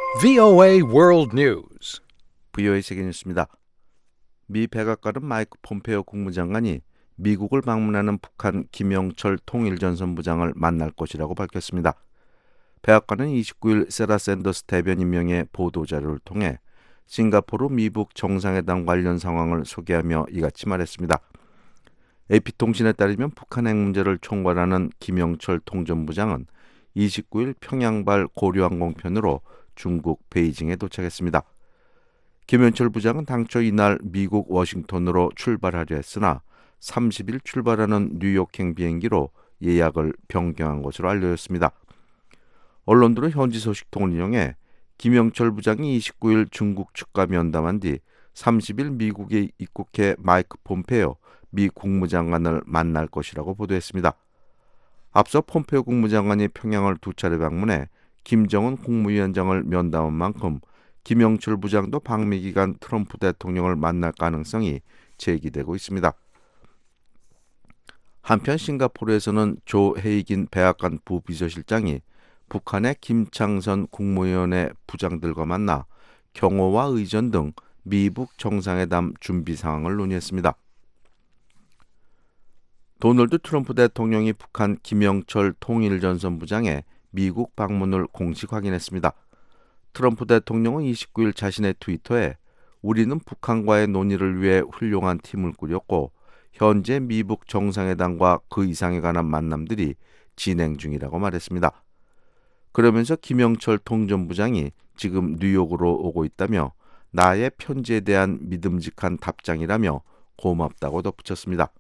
VOA World News. VOA 세계 뉴스입니다. 미 백악관은 마이크 폼페이오 국무장관이 미국을 방문하는 북한 김영철 통일전선부장을 만날 것이라고 밝혔습니다. 백악관은 29일 세라 샌더스 대변인 명의 보도자료를 통해 싱가포르 미북 정상회담 관련 상황을 소개하며 이같이 말했습니다. AP통신에 따르면 북한 핵 문제를 총괄하는 김영철 통전부장은 29일 평양발 고려항공편으로 중국 베이징에 도착했습니다. 김영철 부장은 당초 이날 미국 워싱턴으로 출발하려 했으나 30일 출발하는 뉴욕행 비행기로 예약을 변경한 것으로 알려졌습니다. 언론들은 현지 소식통을 인용해 김영철 부장이 29일 중국 측과 면담한 뒤 30일 미국에 입국해 마이크 폼페이오 미 국무장관을 만날 것이라고 보도했습니다. 앞서 폼페이오 국무장관이 평양을 두 차례 방문해 김정은 국무위원장을 면담한 만큼 김영철 부장도 방미 기간 트럼프 대통령을 만날 가능성이 제기되고 있습니다. 한편 싱가포르에서는 조 헤이긴 백악관 부비서실장이 북한의 김창선 국무위원회 부장들과 만나 경호와 의전 등 미북 정상회담 준비 상황을 논의했습니다. 도널드 트럼프 대통령이 북한 김영철 통일전선부장의 미국 방문을 공식 확인했습니다. 트럼프 대통령은 29일 자신의 트위터에 우리는 북한과의 논의를 위해 훌륭한 팀을 꾸렸고 현재 미북 정상회담과 그 이상에 관한 만남들이 진행 중이라고 말했습니다. 그러면서 김영철 통전부장이 지금 뉴욕으로 오고 있다며 나의 편지에 대한 믿음직한 답장이라며 고맙다고 덧붙였습니다.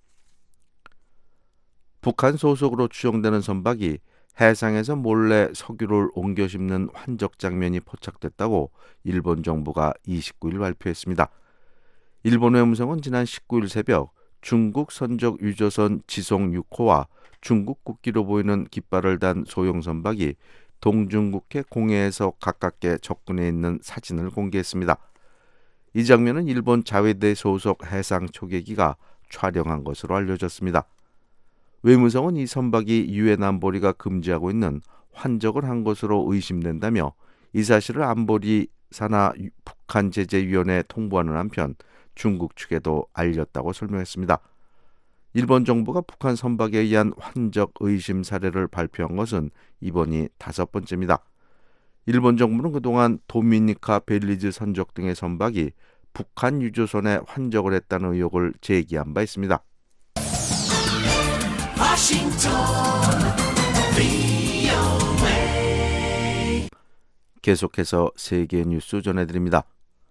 북한 소속으로 추정되는 선박이 해상에서 몰래 석유를 옮겨 싣는 환적 장면이 포착됐다고 일본 정부가 29일 발표했습니다. 일본 외무성은 지난 19일 새벽 중국 선적 유조선 지송 6호와 중국 국기로 보이는 깃발을 단 소형 선박이 동중국해 공해에서 가깝게 접근해 있는 사진을 공개했습니다. 이 장면은 일본 자위대 소속 해상 초계기가 촬영한 것으로 알려졌습니다. 외무성은 이 선박이 유엔 안보리가 금지하고 있는 환적을 한 것으로 의심된다며 이 사실을 안보리 산하 북한 제재위원회에 통보하는 한편 중국 측에도 알렸다고 설명했습니다. 일본 정부가 북한 선박에 의한 환적 의심 사례를 발표한 것은 이번이 5번째입니다. 일본 정부는 그동안 도미니카 벨리즈 선적 등의 선박이 북한 유조선에 환적을 했다는 의혹을 제기한 바 있습니다. 계속해서 세계 뉴스 전해드립니다.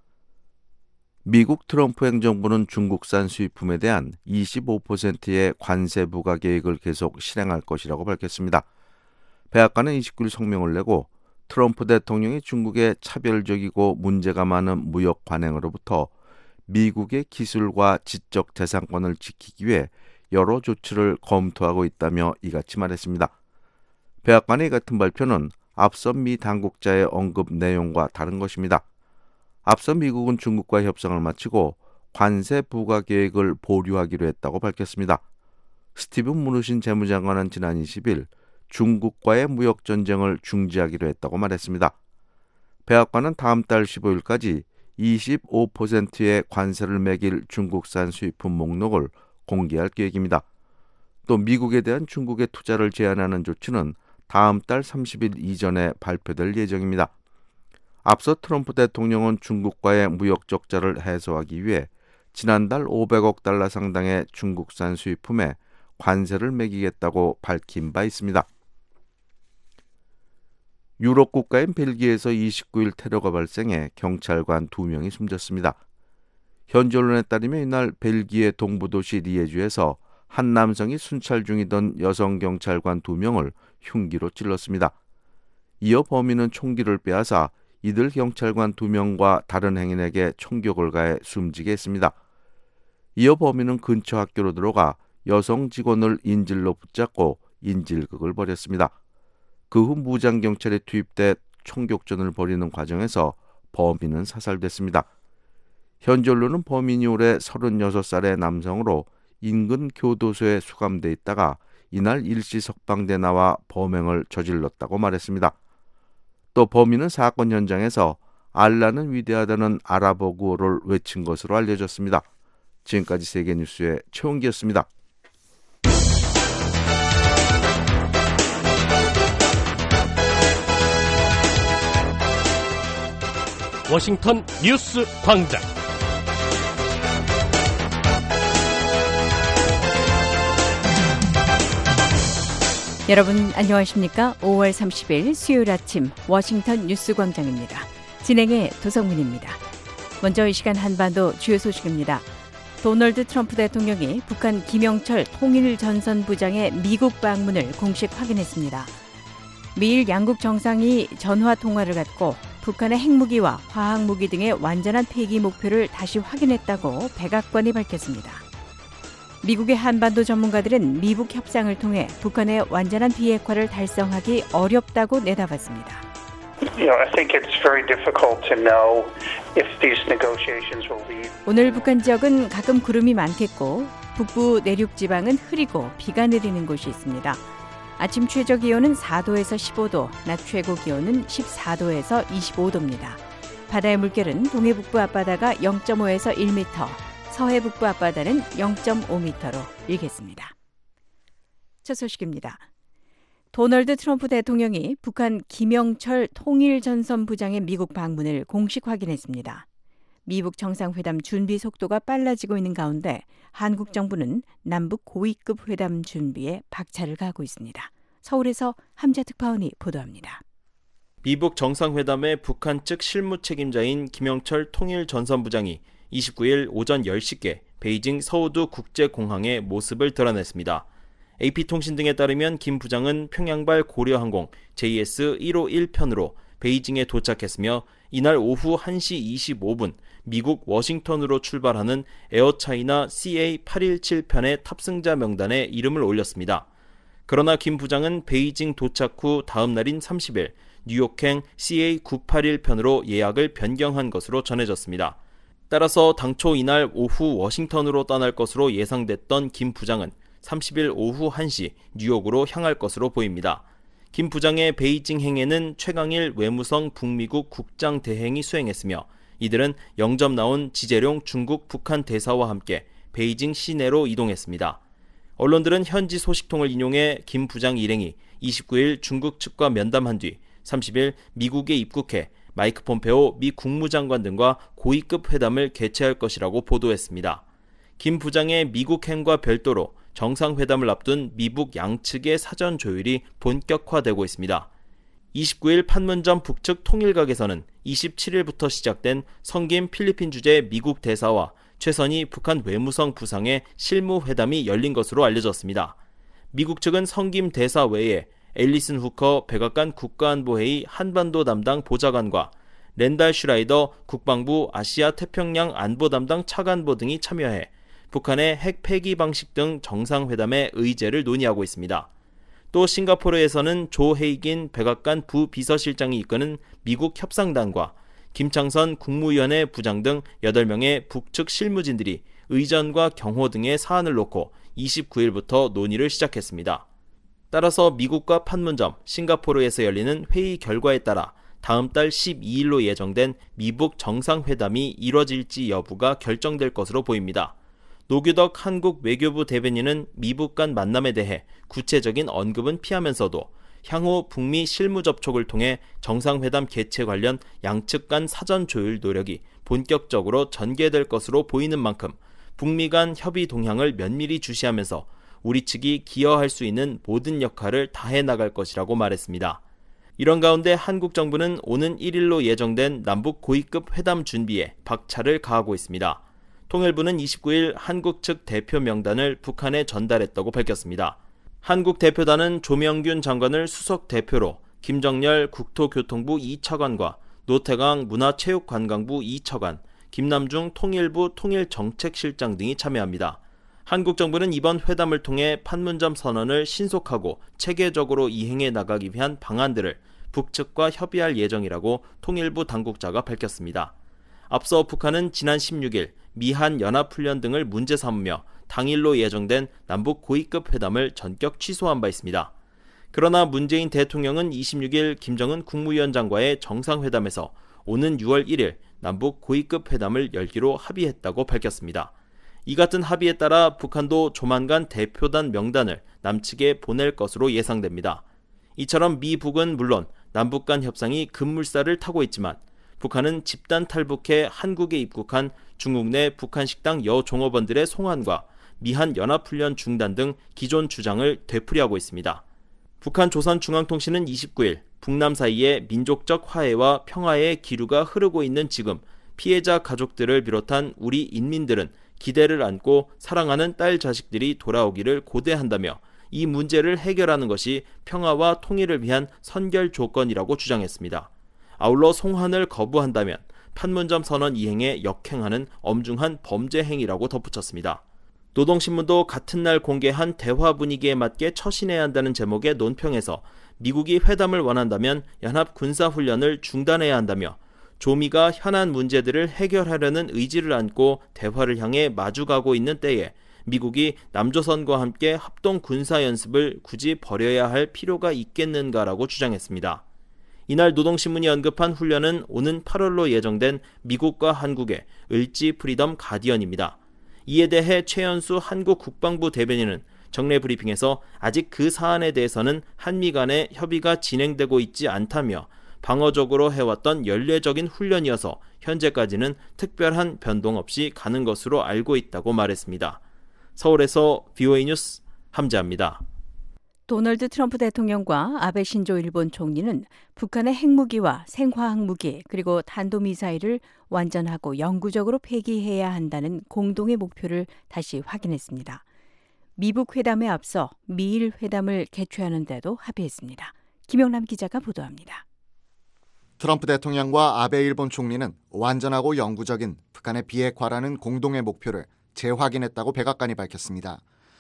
미국 트럼프 행정부는 중국산 수입품에 대한 25%의 관세 부과 계획을 계속 실행할 것이라고 밝혔습니다. 백악관은 29일 성명을 내고 트럼프 대통령이 중국의 차별적이고 문제가 많은 무역 관행으로부터 미국의 기술과 지적 재산권을 지키기 위해 여러 조치를 검토하고 있다며 이같이 말했습니다. 백악관의 같은 발표는 앞서 미 당국자의 언급 내용과 다른 것입니다. 앞서 미국은 중국과 협상을 마치고 관세 부과 계획을 보류하기로 했다고 밝혔습니다. 스티븐 무누신 재무장관은 지난 20일 중국과의 무역 전쟁을 중지하기로 했다고 말했습니다. 백악관은 다음 달 15일까지 25%의 관세를 매길 중국산 수입품 목록을 공개할 계획입니다. 또 미국에 대한 중국의 투자를 제한하는 조치는 다음 달 30일 이전에 발표될 예정입니다. 앞서 트럼프 대통령은 중국과의 무역 적자를 해소하기 위해 지난달 500억 달러 상당의 중국산 수입품에 관세를 매기겠다고 밝힌 바 있습니다. 유럽 국가인 벨기에에서 29일 테러가 발생해 경찰관 2명이 숨졌습니다. 현지 언론에 따르면 이날 벨기에 동부도시 리에주에서 한 남성이 순찰 중이던 여성 경찰관 2명을 흉기로 찔렀습니다. 이어 범인은 총기를 빼앗아 이들 경찰관 2명과 다른 행인에게 총격을 가해 숨지게 했습니다. 이어 범인은 근처 학교로 들어가 여성 직원을 인질로 붙잡고 인질극을 벌였습니다. 그 후 무장경찰이 투입돼 총격전을 벌이는 과정에서 범인은 사살됐습니다. 현지 언론은 범인이 올해 36살의 남성으로 인근 교도소에 수감돼 있다가 이날 일시 석방돼 나와 범행을 저질렀다고 말했습니다. 또 범인은 사건 현장에서 알라는 위대하다는 아랍어 구호를 외친 것으로 알려졌습니다. 지금까지 세계뉴스의 최홍기였습니다. 워싱턴 뉴스 광장. 여러분 안녕하십니까? 5월 30일 수요일 아침 워싱턴 뉴스 광장입니다. 진행의 도성민입니다. 먼저 이 시간 한반도 주요 소식입니다. 도널드 트럼프 대통령이 북한 김영철 통일전선부장의 미국 방문을 공식 확인했습니다. 미일 양국 정상이 전화 통화를 갖고 북한의 핵무기와 화학무기 등의 완전한 폐기 목표를 다시 확인했다고 백악관이 밝혔습니다. 미국의 한반도 전문가들은 미북 협상을 통해 북한의 완전한 비핵화를 달성하기 어렵다고 내다봤습니다. 오늘 북한 지역은 가끔 구름이 많겠고 북부 내륙 지방은 흐리고 비가 내리는 곳이 있습니다. 아침 최저 기온은 4도에서 15도, 낮 최고 기온은 14도에서 25도입니다. 바다의 물결은 동해북부 앞바다가 0.5에서 1m, 서해북부 앞바다는 0.5m로 일겠습니다. 첫 소식입니다. 도널드 트럼프 대통령이 북한 김영철 통일전선부장의 미국 방문을 공식 확인했습니다. 미북 정상회담 준비 속도가 빨라지고 있는 가운데 한국 정부는 남북 고위급 회담 준비에 박차를 가하고 있습니다. 서울에서 함자 특파원이 보도합니다. 미북 정상회담의 북한 측 실무 책임자인 김영철 통일전선부장이 29일 오전 10시께 베이징 서우두 국제공항의 모습을 드러냈습니다. AP통신 등에 따르면 김 부장은 평양발 고려항공 JS151편으로 베이징에 도착했으며 이날 오후 1시 25분 미국 워싱턴으로 출발하는 에어차이나 CA817편의 탑승자 명단에 이름을 올렸습니다. 그러나 김 부장은 베이징 도착 후 다음 날인 30일 뉴욕행 CA981편으로 예약을 변경한 것으로 전해졌습니다. 따라서 당초 이날 오후 워싱턴으로 떠날 것으로 예상됐던 김 부장은 30일 오후 1시 뉴욕으로 향할 것으로 보입니다. 김 부장의 베이징 행에는 최강일 외무성 북미국 국장 대행이 수행했으며 이들은 영접 나온 지재룡 중국 북한 대사와 함께 베이징 시내로 이동했습니다. 언론들은 현지 소식통을 인용해 김 부장 일행이 29일 중국 측과 면담한 뒤 30일 미국에 입국해 마이크 폼페오 미 국무장관 등과 고위급 회담을 개최할 것이라고 보도했습니다. 김 부장의 미국행과 별도로 정상회담을 앞둔 미북 양측의 사전 조율이 본격화되고 있습니다. 29일 판문점 북측 통일각에서는 27일부터 시작된 성김 필리핀 주재 미국 대사와 최선희 북한 외무성 부상의 실무회담이 열린 것으로 알려졌습니다. 미국 측은 성김 대사 외에 앨리슨 후커 백악관 국가안보회의 한반도 담당 보좌관과 렌달 슈라이더 국방부 아시아 태평양 안보 담당 차관보 등이 참여해 북한의 핵 폐기 방식 등 정상회담의 의제를 논의하고 있습니다. 또 싱가포르에서는 조 헤이긴 백악관 부비서실장이 이끄는 미국 협상단과 김창선 국무위원회 부장 등 8명의 북측 실무진들이 의전과 경호 등의 사안을 놓고 29일부터 논의를 시작했습니다. 따라서 미국과 판문점, 싱가포르에서 열리는 회의 결과에 따라 다음 달 12일로 예정된 미북 정상회담이 이뤄질지 여부가 결정될 것으로 보입니다. 노규덕 한국 외교부 대변인은 미북 간 만남에 대해 구체적인 언급은 피하면서도 향후 북미 실무 접촉을 통해 정상회담 개최 관련 양측 간 사전 조율 노력이 본격적으로 전개될 것으로 보이는 만큼 북미 간 협의 동향을 면밀히 주시하면서 우리 측이 기여할 수 있는 모든 역할을 다해 나갈 것이라고 말했습니다. 이런 가운데 한국 정부는 오는 1일로 예정된 남북 고위급 회담 준비에 박차를 가하고 있습니다. 통일부는 29일 한국 측 대표 명단을 북한에 전달했다고 밝혔습니다. 한국 대표단은 조명균 장관을 수석 대표로 김정열 국토교통부 2차관과 노태강 문화체육관광부 2차관, 김남중 통일부 통일정책실장 등이 참여합니다. 한국 정부는 이번 회담을 통해 판문점 선언을 신속하고 체계적으로 이행해 나가기 위한 방안들을 북측과 협의할 예정이라고 통일부 당국자가 밝혔습니다. 앞서 북한은 지난 16일 미한 연합훈련 등을 문제 삼으며 당일로 예정된 남북 고위급 회담을 전격 취소한 바 있습니다. 그러나 문재인 대통령은 26일 김정은 국무위원장과의 정상회담에서 오는 6월 1일 남북 고위급 회담을 열기로 합의했다고 밝혔습니다. 이 같은 합의에 따라 북한도 조만간 대표단 명단을 남측에 보낼 것으로 예상됩니다. 이처럼 미북은 물론 남북 간 협상이 급물살을 타고 있지만 북한은 집단 탈북해 한국에 입국한 중국 내 북한 식당 여종업원들의 송환과 미한 연합훈련 중단 등 기존 주장을 되풀이하고 있습니다. 북한 조선중앙통신은 29일 북남 사이에 민족적 화해와 평화의 기류가 흐르고 있는 지금 피해자 가족들을 비롯한 우리 인민들은 기대를 안고 사랑하는 딸 자식들이 돌아오기를 고대한다며 이 문제를 해결하는 것이 평화와 통일을 위한 선결 조건이라고 주장했습니다. 아울러 송환을 거부한다면 판문점 선언 이행에 역행하는 엄중한 범죄 행위라고 덧붙였습니다. 노동신문도 같은 날 공개한 대화 분위기에 맞게 처신해야 한다는 제목의 논평에서 미국이 회담을 원한다면 연합 군사훈련을 중단해야 한다며 조미가 현안 문제들을 해결하려는 의지를 안고 대화를 향해 마주가고 있는 때에 미국이 남조선과 함께 합동 군사연습을 굳이 벌여야 할 필요가 있겠는가라고 주장했습니다. 이날 노동신문이 언급한 훈련은 오는 8월로 예정된 미국과 한국의 을지 프리덤 가디언입니다. 이에 대해 최연수 한국 국방부 대변인은 정례 브리핑에서 아직 그 사안에 대해서는 한미 간의 협의가 진행되고 있지 않다며 방어적으로 해왔던 연례적인 훈련이어서 현재까지는 특별한 변동 없이 가는 것으로 알고 있다고 말했습니다. 서울에서 VOA 뉴스 함재합니다. 도널드 트럼프 대통령과 아베 신조 일본 총리는 북한의 핵무기와 생화학무기 그리고 탄도미사일을 완전하고 영구적으로 폐기해야 한다는 공동의 목표를 다시 확인했습니다. 미북 회담에 앞서 미일 회담을 개최하는 데도 합의했습니다. 김영남 기자가 보도합니다. 트럼프 대통령과 아베 일본 총리는 완전하고 영구적인 북한의 비핵화라는 공동의 목표를 재확인했다고 백악관이 밝혔습니다.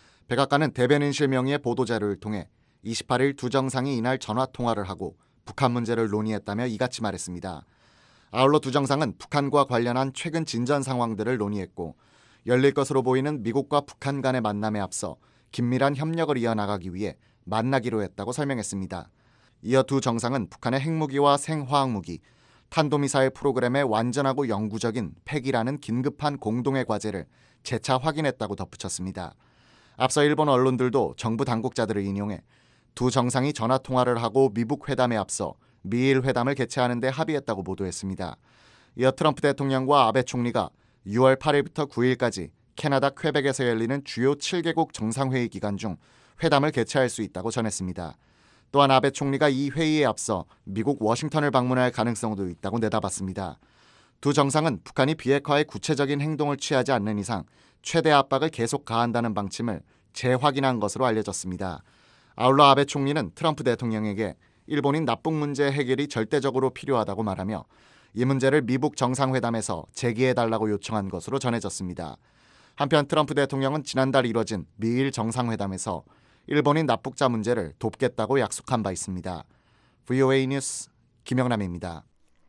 백악관은 대변인실 명의의 보도자료를 통해 28일 두 정상이 이날 전화통화를 하고 북한 문제를 논의했다며 이같이 말했습니다. 아울러 두 정상은 북한과 관련한 최근 진전 상황들을 논의했고 열릴 것으로 보이는 미국과 북한 간의 만남에 앞서 긴밀한 협력을 이어나가기 위해 만나기로 했다고 설명했습니다. 이어 두 정상은 북한의 핵무기와 생화학무기, 탄도미사일 프로그램의 완전하고 영구적인 폐기라는 긴급한 공동의 과제를 재차 확인했다고 덧붙였습니다. 앞서 일본 언론들도 정부 당국자들을 인용해 두 정상이 전화통화를 하고 미북 회담에 앞서 미일 회담을 개최하는 데 합의했다고 보도했습니다. 이어 트럼프 대통령과 아베 총리가 6월 8일부터 9일까지 캐나다 퀘벡에서 열리는 주요 7개국 정상회의 기간 중 회담을 개최할 수 있다고 전했습니다. 또한 아베 총리가 이 회의에 앞서 미국 워싱턴을 방문할 가능성도 있다고 내다봤습니다. 두 정상은 북한이 비핵화에 구체적인 행동을 취하지 않는 이상 최대 압박을 계속 가한다는 방침을 재확인한 것으로 알려졌습니다. 아울러 아베 총리는 트럼프 대통령에게 일본인 납북 문제 해결이 절대적으로 필요하다고 말하며 이 문제를 미북 정상회담에서 제기해달라고 요청한 것으로 전해졌습니다. 한편 트럼프 대통령은 지난달 이뤄진 미일 정상회담에서 일본인 납북자 문제를 돕겠다고 약속한 바 있습니다. VOA 뉴스 김영남입니다.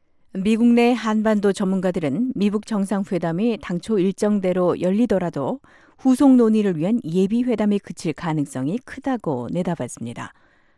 미국 내 한반도 전문가들은 미북 정상회담이 당초 일정대로 열리더라도 후속 논의를 위한 예비회담에 그칠 가능성이 크다고 내다봤습니다.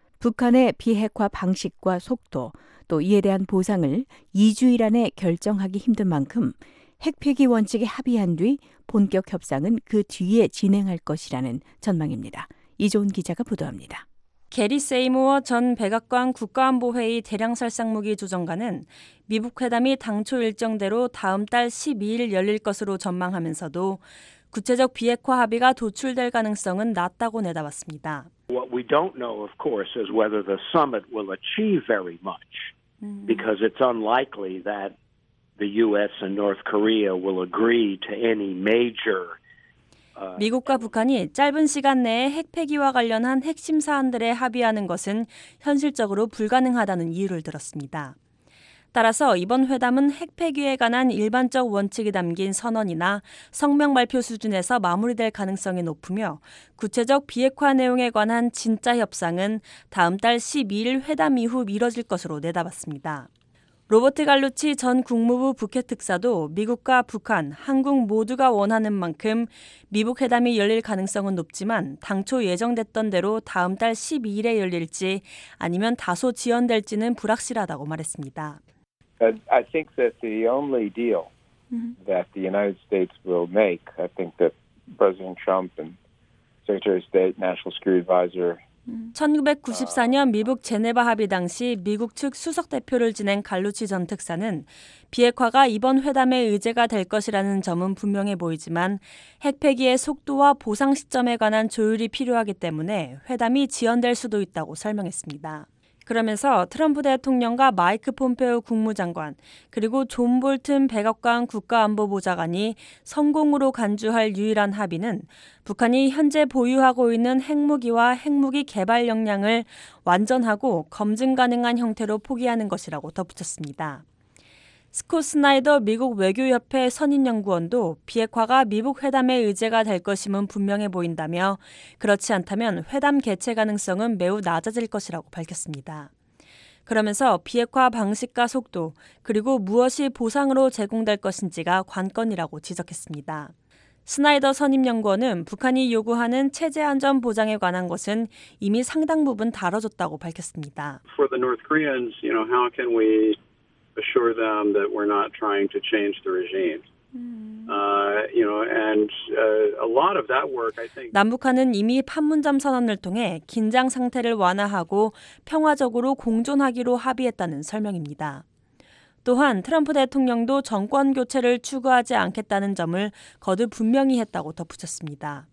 북한의 비핵화 방식과 속도, 또 이에 대한 보상을 2주일 안에 결정하기 힘든 만큼 핵폐기 원칙에 합의한 뒤 본격 협상은 그 뒤에 진행할 것이라는 전망입니다. 이조은 기자가 보도합니다. 게리 세이모어 전 백악관 국가안보회의 대량살상무기 조정관은 미북 회담이 당초 일정대로 다음 달 12일 열릴 것으로 전망하면서도 구체적 비핵화 합의가 도출될 가능성은 낮다고 내다봤습니다. What we don't know, of course, is whether the summit will achieve very much, because it's unlikely that the U.S. and North Korea will agree to any major 미국과 북한이 짧은 시간 내에 핵폐기와 관련한 핵심 사안들에 합의하는 것은 현실적으로 불가능하다는 이유를 들었습니다. 따라서 이번 회담은 핵폐기에 관한 일반적 원칙이 담긴 선언이나 성명 발표 수준에서 마무리될 가능성이 높으며 구체적 비핵화 내용에 관한 진짜 협상은 다음 달 12일 회담 이후 미뤄질 것으로 내다봤습니다. 로버트 갈루치 전 국무부 북핵 특사도 미국과 북한, 한국 모두가 원하는 만큼 미북 회담이 열릴 가능성은 높지만 당초 예정됐던 대로 다음 달 12일에 열릴지 아니면 다소 지연될지는 불확실하다고 말했습니다. I think that the only deal that the United States will make, I think that President Trump and Secretary of State, National Security Advisor 1994년 미북 제네바 합의 당시 미국 측 수석 대표를 지낸 갈루치 전 특사는 비핵화가 이번 회담의 의제가 될 것이라는 점은 분명해 보이지만 핵 폐기의 속도와 보상 시점에 관한 조율이 필요하기 때문에 회담이 지연될 수도 있다고 설명했습니다. 그러면서 트럼프 대통령과 마이크 폼페오 국무장관 그리고 존 볼튼 백악관 국가안보보좌관이 성공으로 간주할 유일한 합의는 북한이 현재 보유하고 있는 핵무기와 핵무기 개발 역량을 완전하고 검증 가능한 형태로 포기하는 것이라고 덧붙였습니다. 스콧 스나이더 미국 외교협회 선임연구원도 비핵화가 미북 회담의 의제가 될 것임은 분명해 보인다며 그렇지 않다면 회담 개최 가능성은 매우 낮아질 것이라고 밝혔습니다. 그러면서 비핵화 방식과 속도 그리고 무엇이 보상으로 제공될 것인지가 관건이라고 지적했습니다. 스나이더 선임연구원은 북한이 요구하는 체제 안전 보장에 관한 것은 이미 상당 부분 다뤄졌다고 밝혔습니다. For the North Koreans, how can we assure them that we're not trying to change the regime. And a lot of that work, I think. 남북한은 이미 판문점 선언을 통해 긴장 상태를 완화하고 평화적으로 공존하기로 합의했다는 설명입니다. 또한 트럼프 대통령도 정권 교체를 추구하지 않겠다는 점을 거듭 분명히 했다고 덧붙였습니다.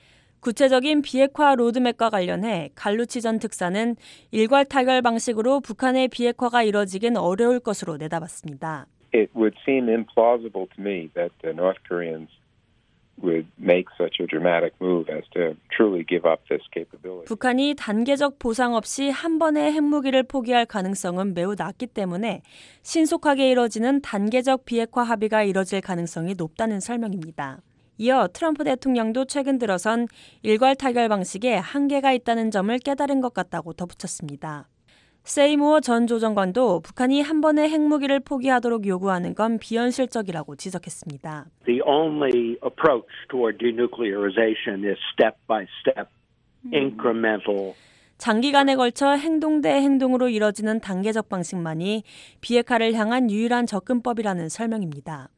구체적인 비핵화 로드맵과 관련해 갈루치 전 특사는 일괄 타결 방식으로 북한의 비핵화가 이뤄지긴 어려울 것으로 내다봤습니다. It would seem implausible to me that the North Koreans would make such a dramatic move as to truly give up this capability. 북한이 단계적 보상 없이 한 번에 핵무기를 포기할 가능성은 매우 낮기 때문에 신속하게 이뤄지는 단계적 비핵화 합의가 이뤄질 가능성이 높다는 설명입니다. 이어 트럼프 대통령도 최근 들어선 일괄 타결 방식에 한계가 있다는 점을 깨달은 것 같다고 덧붙였습니다. 세이무어 전 조정관도 북한이 한 번에 핵무기를 포기하도록 요구하는 건 비현실적이라고 지적했습니다. The only approach toward denuclearization is step by step, incremental. 장기간에 걸쳐 행동 대 행동으로 이뤄지는 단계적 방식만이 비핵화를 향한 유일한 접근법이라는 설명입니다.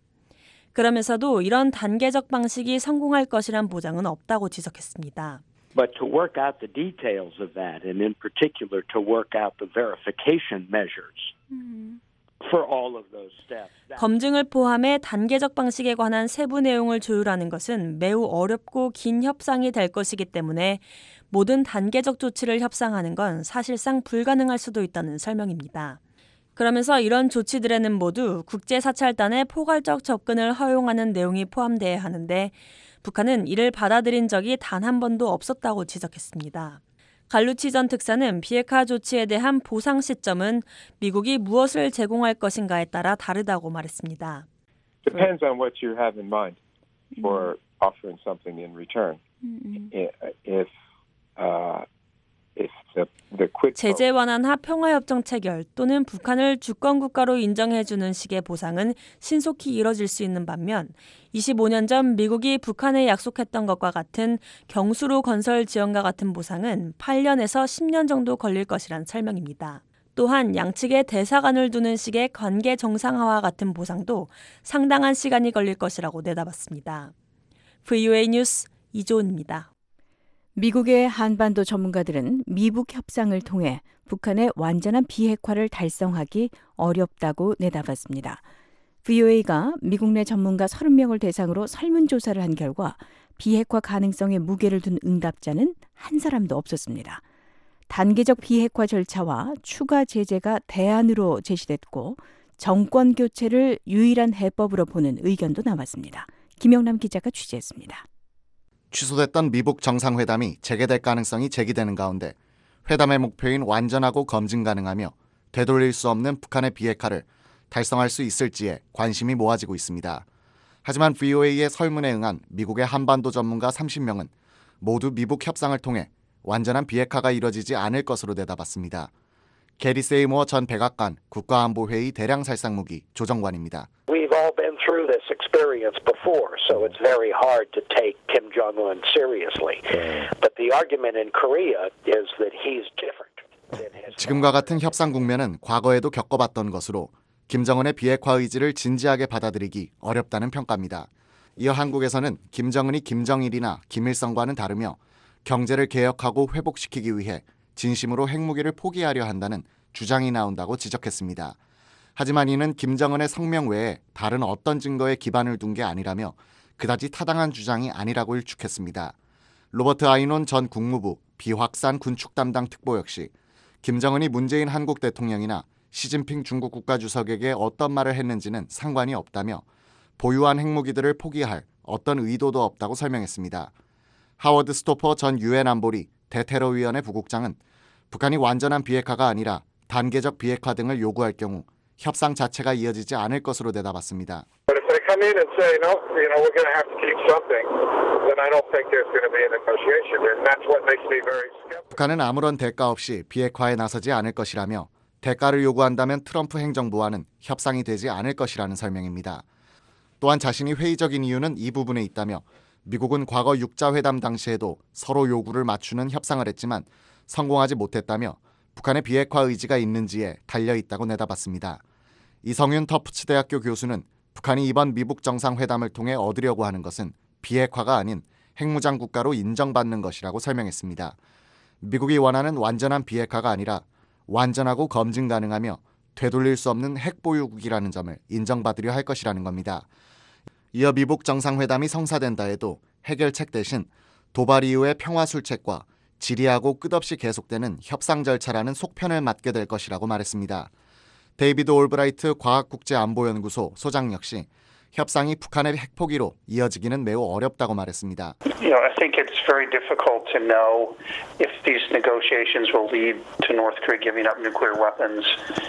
그러면서도 이런 단계적 방식이 성공할 것이란 보장은 없다고 지적했습니다. But to work out the details of that, and in particular to work out the verification measures for all of those steps. 검증을 포함해 단계적 방식에 관한 세부 내용을 조율하는 것은 매우 어렵고 긴 협상이 될 것이기 때문에 모든 단계적 조치를 협상하는 건 사실상 불가능할 수도 있다는 설명입니다. 그러면서 이런 조치들에는 모두 국제사찰단의 포괄적 접근을 허용하는 내용이 포함돼야 하는데 북한은 이를 받아들인 적이 단 한 번도 없었다고 지적했습니다. 갈루치 전 특사는 비핵화 조치에 대한 보상 시점은 미국이 무엇을 제공할 것인가에 따라 다르다고 말했습니다. Depends on what you have in mind for offering something in return. 제재 완화나 평화협정 체결 또는 북한을 주권국가로 인정해주는 식의 보상은 신속히 이뤄질 수 있는 반면 25년 전 미국이 북한에 약속했던 것과 같은 경수로 건설 지원과 같은 보상은 8년에서 10년 정도 걸릴 것이란 설명입니다. 또한 양측의 대사관을 두는 식의 관계 정상화와 같은 보상도 상당한 시간이 걸릴 것이라고 내다봤습니다. VOA 뉴스 이조은입니다. 미국의 한반도 전문가들은 미북 협상을 통해 북한의 완전한 비핵화를 달성하기 어렵다고 내다봤습니다. VOA가 미국 내 전문가 30명을 대상으로 설문조사를 한 결과 비핵화 가능성에 무게를 둔 응답자는 한 사람도 없었습니다. 단계적 비핵화 절차와 추가 제재가 대안으로 제시됐고 정권 교체를 유일한 해법으로 보는 의견도 나왔습니다. 김영남 기자가 취재했습니다. 취소됐던 미북 정상회담이 재개될 가능성이 제기되는 가운데 회담의 목표인 완전하고 검증 가능하며 되돌릴 수 없는 북한의 비핵화를 달성할 수 있을지에 관심이 모아지고 있습니다. 하지만 VOA의 설문에 응한 미국의 한반도 전문가 30명은 모두 미북 협상을 통해 완전한 비핵화가 이뤄지지 않을 것으로 내다봤습니다. 게리 세이모어 전 백악관 국가안보회의 대량살상무기 조정관입니다. We've all been through this experience before, so it's very hard to take Kim Jong-un seriously. But the argument in Korea is that he's different. 지금과 같은 협상 국면은 과거에도 겪어봤던 것으로 김정은의 비핵화 의지를 진지하게 받아들이기 어렵다는 평가입니다. 이어 한국에서는 김정은이 김정일이나 김일성과는 다르며 경제를 개혁하고 회복시키기 위해 진심으로 핵무기를 포기하려 한다는 주장이 나온다고 지적했습니다. 하지만 이는 김정은의 성명 외에 다른 어떤 증거에 기반을 둔 게 아니라며 그다지 타당한 주장이 아니라고 일축했습니다. 로버트 아이논 전 국무부 비확산 군축 담당 특보 역시 김정은이 문재인 한국 대통령이나 시진핑 중국 국가주석에게 어떤 말을 했는지는 상관이 없다며 보유한 핵무기들을 포기할 어떤 의도도 없다고 설명했습니다. 하워드 스토퍼 전 유엔 안보리 대테러위원회 부국장은 북한이 완전한 비핵화가 아니라 단계적 비핵화 등을 요구할 경우 협상 자체가 이어지지 않을 것으로 대답했습니다. 북한은 아무런 대가 없이 비핵화에 나서지 않을 것이라며 대가를 요구한다면 트럼프 행정부와는 협상이 되지 않을 것이라는 설명입니다. 또한 자신이 회의적인 이유는 이 부분에 있다며 미국은 과거 육자회담 당시에도 서로 요구를 맞추는 협상을 했지만 성공하지 못했다며 북한의 비핵화 의지가 있는지에 달려있다고 내다봤습니다. 이성윤 터프츠 대학교 교수는 북한이 이번 미북 정상회담을 통해 얻으려고 하는 것은 비핵화가 아닌 핵무장 국가로 인정받는 것이라고 설명했습니다. 미국이 원하는 완전한 비핵화가 아니라 완전하고 검증 가능하며 되돌릴 수 없는 핵보유국이라는 점을 인정받으려 할 것이라는 겁니다. 이어 미북 정상회담이 성사된다 해도 해결책 대신 도발 이후의 평화술책과 지리하고 끝없이 계속되는 협상 절차라는 속편을 맡게 될 것이라고 말했습니다. 데이비드 올브라이트 과학국제안보연구소 소장 역시 협상이 북한의 핵포기로 이어지기는 매우 어렵다고 말했습니다. I think it's very difficult to know if these negotiations will lead to North Korea giving up nuclear weapons.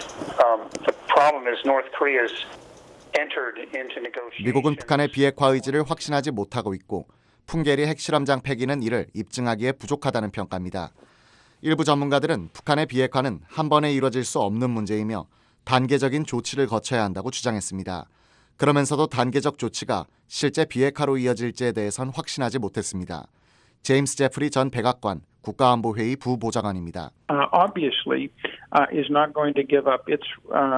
The problem is North Korea's entered into negotiations. 미국은 북한의 비핵화 의지를 확신하지 못하고 있고 풍계리 핵실험장 폐기는 이를 입증하기에 부족하다는 평가입니다. 일부 전문가들은 북한의 비핵화는 한 번에 이루어질 수 없는 문제이며 단계적인 조치를 거쳐야 한다고 주장했습니다. 그러면서도 단계적 조치가 실제 비핵화로 이어질지에 대해선 확신하지 못했습니다. 제임스 제프리 전 백악관 국가안보회의 부보좌관입니다. Obviously, is not going to give up its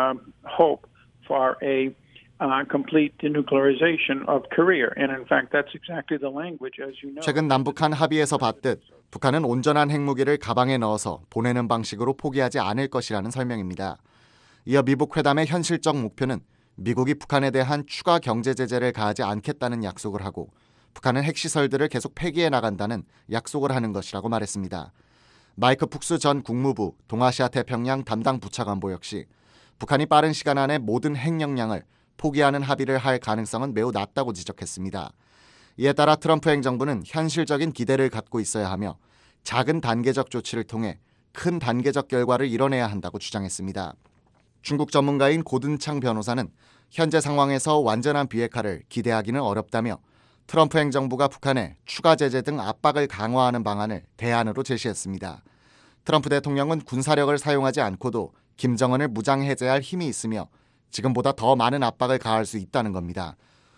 hope for a complete denuclearization of Korea, and in fact, that's exactly the language, as you know. 최근 남북한 합의에서 봤듯 북한은 온전한 핵무기를 가방에 넣어서 보내는 방식으로 포기하지 않을 것이라는 설명입니다. 이어 미북 회담의 현실적 목표는 미국이 북한에 대한 추가 경제 제재를 가하지 않겠다는 약속을 하고 북한은 핵시설들을 계속 폐기해 나간다는 약속을 하는 것이라고 말했습니다. 마이크 푹스 전 국무부 동아시아 태평양 담당 부차관보 역시 북한이 빠른 시간 안에 모든 핵 역량을 포기하는 합의를 할 가능성은 매우 낮다고 지적했습니다. 이에 따라 트럼프 행정부는 현실적인 기대를 갖고 있어야 하며 작은 단계적 조치를 통해 큰 단계적 결과를 이뤄내야 한다고 주장했습니다. 중국 전문가인 고든창 변호사는 현재 상황에서 완전한 비핵화를 기대하기는 어렵다며 트럼프 행정부가 북한에 추가 제재 등 압박을 강화하는 방안을 대안으로 제시했습니다. 트럼프 대통령은 군사력을 사용하지 않고도 김정은을 무장해제할 힘이 있으며 지금보다 더 많은 압박을 가할 수 있다는 겁니다.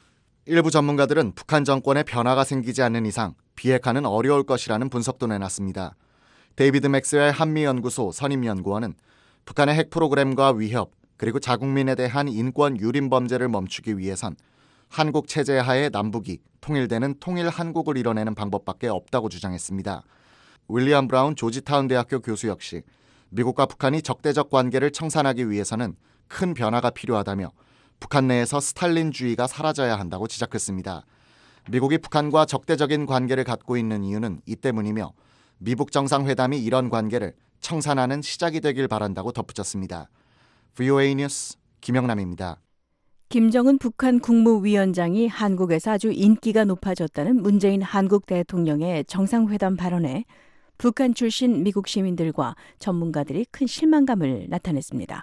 일부 전문가들은 북한 정권에 변화가 생기지 않는 이상 비핵화는 어려울 것이라는 분석도 내놨습니다. 데이비드 맥스웰 한미연구소 선임연구원은 북한의 핵 프로그램과 위협 그리고 자국민에 대한 인권 유린 범죄를 멈추기 위해선 한국 체제 하에 남북이 통일되는 통일 한국을 이뤄내는 방법밖에 없다고 주장했습니다. 윌리엄 브라운 조지타운 대학교 교수 역시 미국과 북한이 적대적 관계를 청산하기 위해서는 큰 변화가 필요하다며 북한 내에서 스탈린주의가 사라져야 한다고 지적했습니다. 미국이 북한과 적대적인 관계를 갖고 있는 이유는 이 때문이며 미북 정상회담이 이런 관계를 청산하는 시작이 되길 바란다고 덧붙였습니다. VOA 뉴스 김영남입니다. 김정은 북한 국무위원장이 한국에서 아주 인기가 높아졌다는 문재인 한국 대통령의 정상회담 발언에 북한 출신 미국 시민들과 전문가들이 큰 실망감을 나타냈습니다.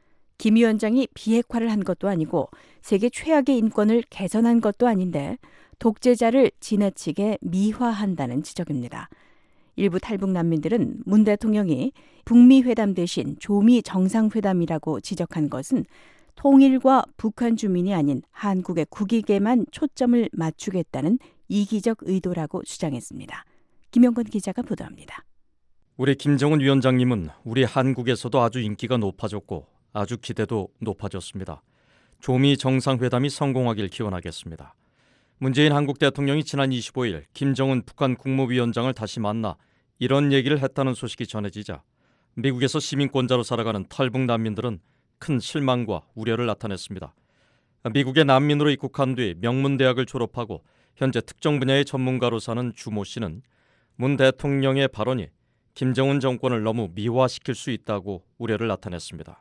김 위원장이 비핵화를 한 것도 아니고 세계 최악의 인권을 개선한 것도 아닌데 독재자를 지나치게 미화한다는 지적입니다. 일부 탈북 난민들은 문 대통령이 북미 회담 대신 조미 정상회담이라고 지적한 것은 통일과 북한 주민이 아닌 한국의 국익에만 초점을 맞추겠다는 이기적 의도라고 주장했습니다. 김영건 기자가 보도합니다. 우리 김정은 위원장님은 우리 한국에서도 아주 인기가 높아졌고 아주 기대도 높아졌습니다. 조미 정상회담이 성공하길 기원하겠습니다. 문재인 한국 대통령이 지난 25일 김정은 북한 국무위원장을 다시 만나 이런 얘기를 했다는 소식이 전해지자 미국에서 시민권자로 살아가는 탈북 난민들은 큰 실망과 우려를 나타냈습니다. 미국에 난민으로 입국한 뒤 명문대학을 졸업하고 현재 특정 분야의 전문가로 사는 주모 씨는 문 대통령의 발언이 김정은 정권을 너무 미화시킬 수 있다고 우려를 나타냈습니다.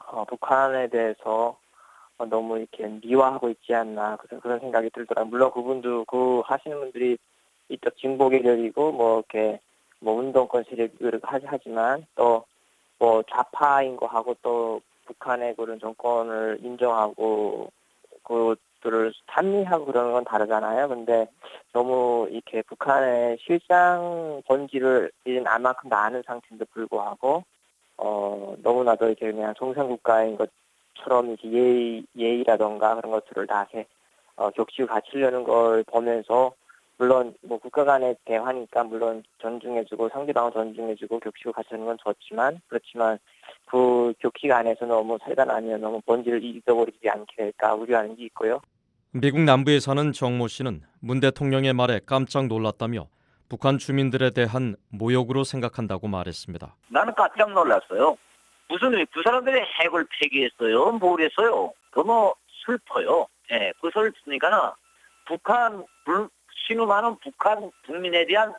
북한에 대해서 너무 이렇게 미화하고 있지 않나 그런 생각이 들더라고요. 물론 그분도 그 하시는 분들이 이쪽 진보 계열이고 이렇게 운동권 세력을 하지만 또 좌파인 거 하고 또 북한의 그런 정권을 인정하고 그것들을 찬미하고 그러는 건 다르잖아요. 근데 너무 이렇게 북한의 실상 본질을 이젠 알만큼 다 아는 상태인데 불구하고 너무나도 이렇게 그냥 정상국가인 것처럼 이렇게 예의라던가 그런 것들을 다 격식을 갖추려는 걸 보면서 물론 국가 간의 대화니까 물론 존중해주고 상대방을 존중해주고 격식을 갖추는 건 좋지만 그렇지만 그 격식 안에서 너무 살다 나면 너무 본질을 잊어버리지 않게 될까 우려하는 게 있고요. 미국 남부에 사는 정모 씨는 문 대통령의 말에 깜짝 놀랐다며 북한 주민들에 대한 모욕으로 생각한다고 말했습니다. 나는 깜짝 놀랐어요. 무슨 그 사람들이 핵을 폐기했어요? 뭘 했어요? 너무 슬퍼요. 예, 그 슬프니까 북한 신음하는 북한 국민에 대한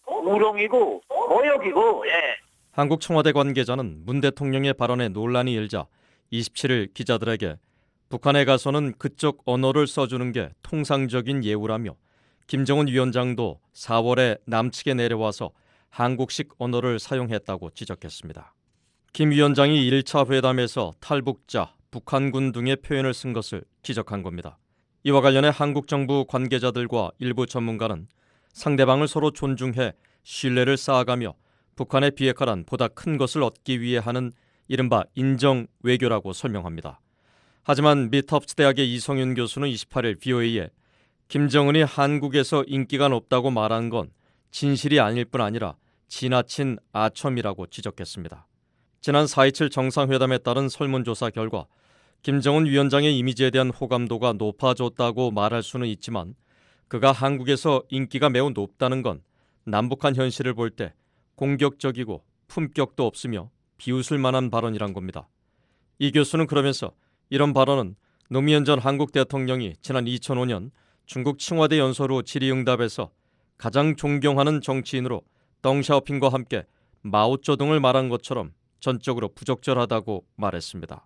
우롱이고 모욕이고. 예. 한국 청와대 관계자는 문 대통령의 발언에 논란이 일자 27일 기자들에게 북한에 가서는 그쪽 언어를 써주는 게 통상적인 예우라며 김정은 위원장도 4월에 남측에 내려와서 한국식 언어를 사용했다고 지적했습니다. 김 위원장이 1차 회담에서 탈북자, 북한군 등의 표현을 쓴 것을 지적한 겁니다. 이와 관련해 한국 정부 관계자들과 일부 전문가는 상대방을 서로 존중해 신뢰를 쌓아가며 북한의 비핵화란 보다 큰 것을 얻기 위해 하는 이른바 인정 외교라고 설명합니다. 하지만 미 터프트 대학의 이성윤 교수는 28일 VOA에 김정은이 한국에서 인기가 높다고 말한 건 진실이 아닐 뿐 아니라 지나친 아첨이라고 지적했습니다. 지난 4.27 정상회담에 따른 설문조사 결과 김정은 위원장의 이미지에 대한 호감도가 높아졌다고 말할 수는 있지만 그가 한국에서 인기가 매우 높다는 건 남북한 현실을 볼 때 공격적이고 품격도 없으며 비웃을 만한 발언이란 겁니다. 이 교수는 그러면서 이런 발언은 노무현 전 한국 대통령이 지난 2005년 중국 칭화대 연설 후 질의응답에서 가장 존경하는 정치인으로 덩샤오핑과 함께 마오쩌둥을 말한 것처럼 전적으로 부적절하다고 말했습니다.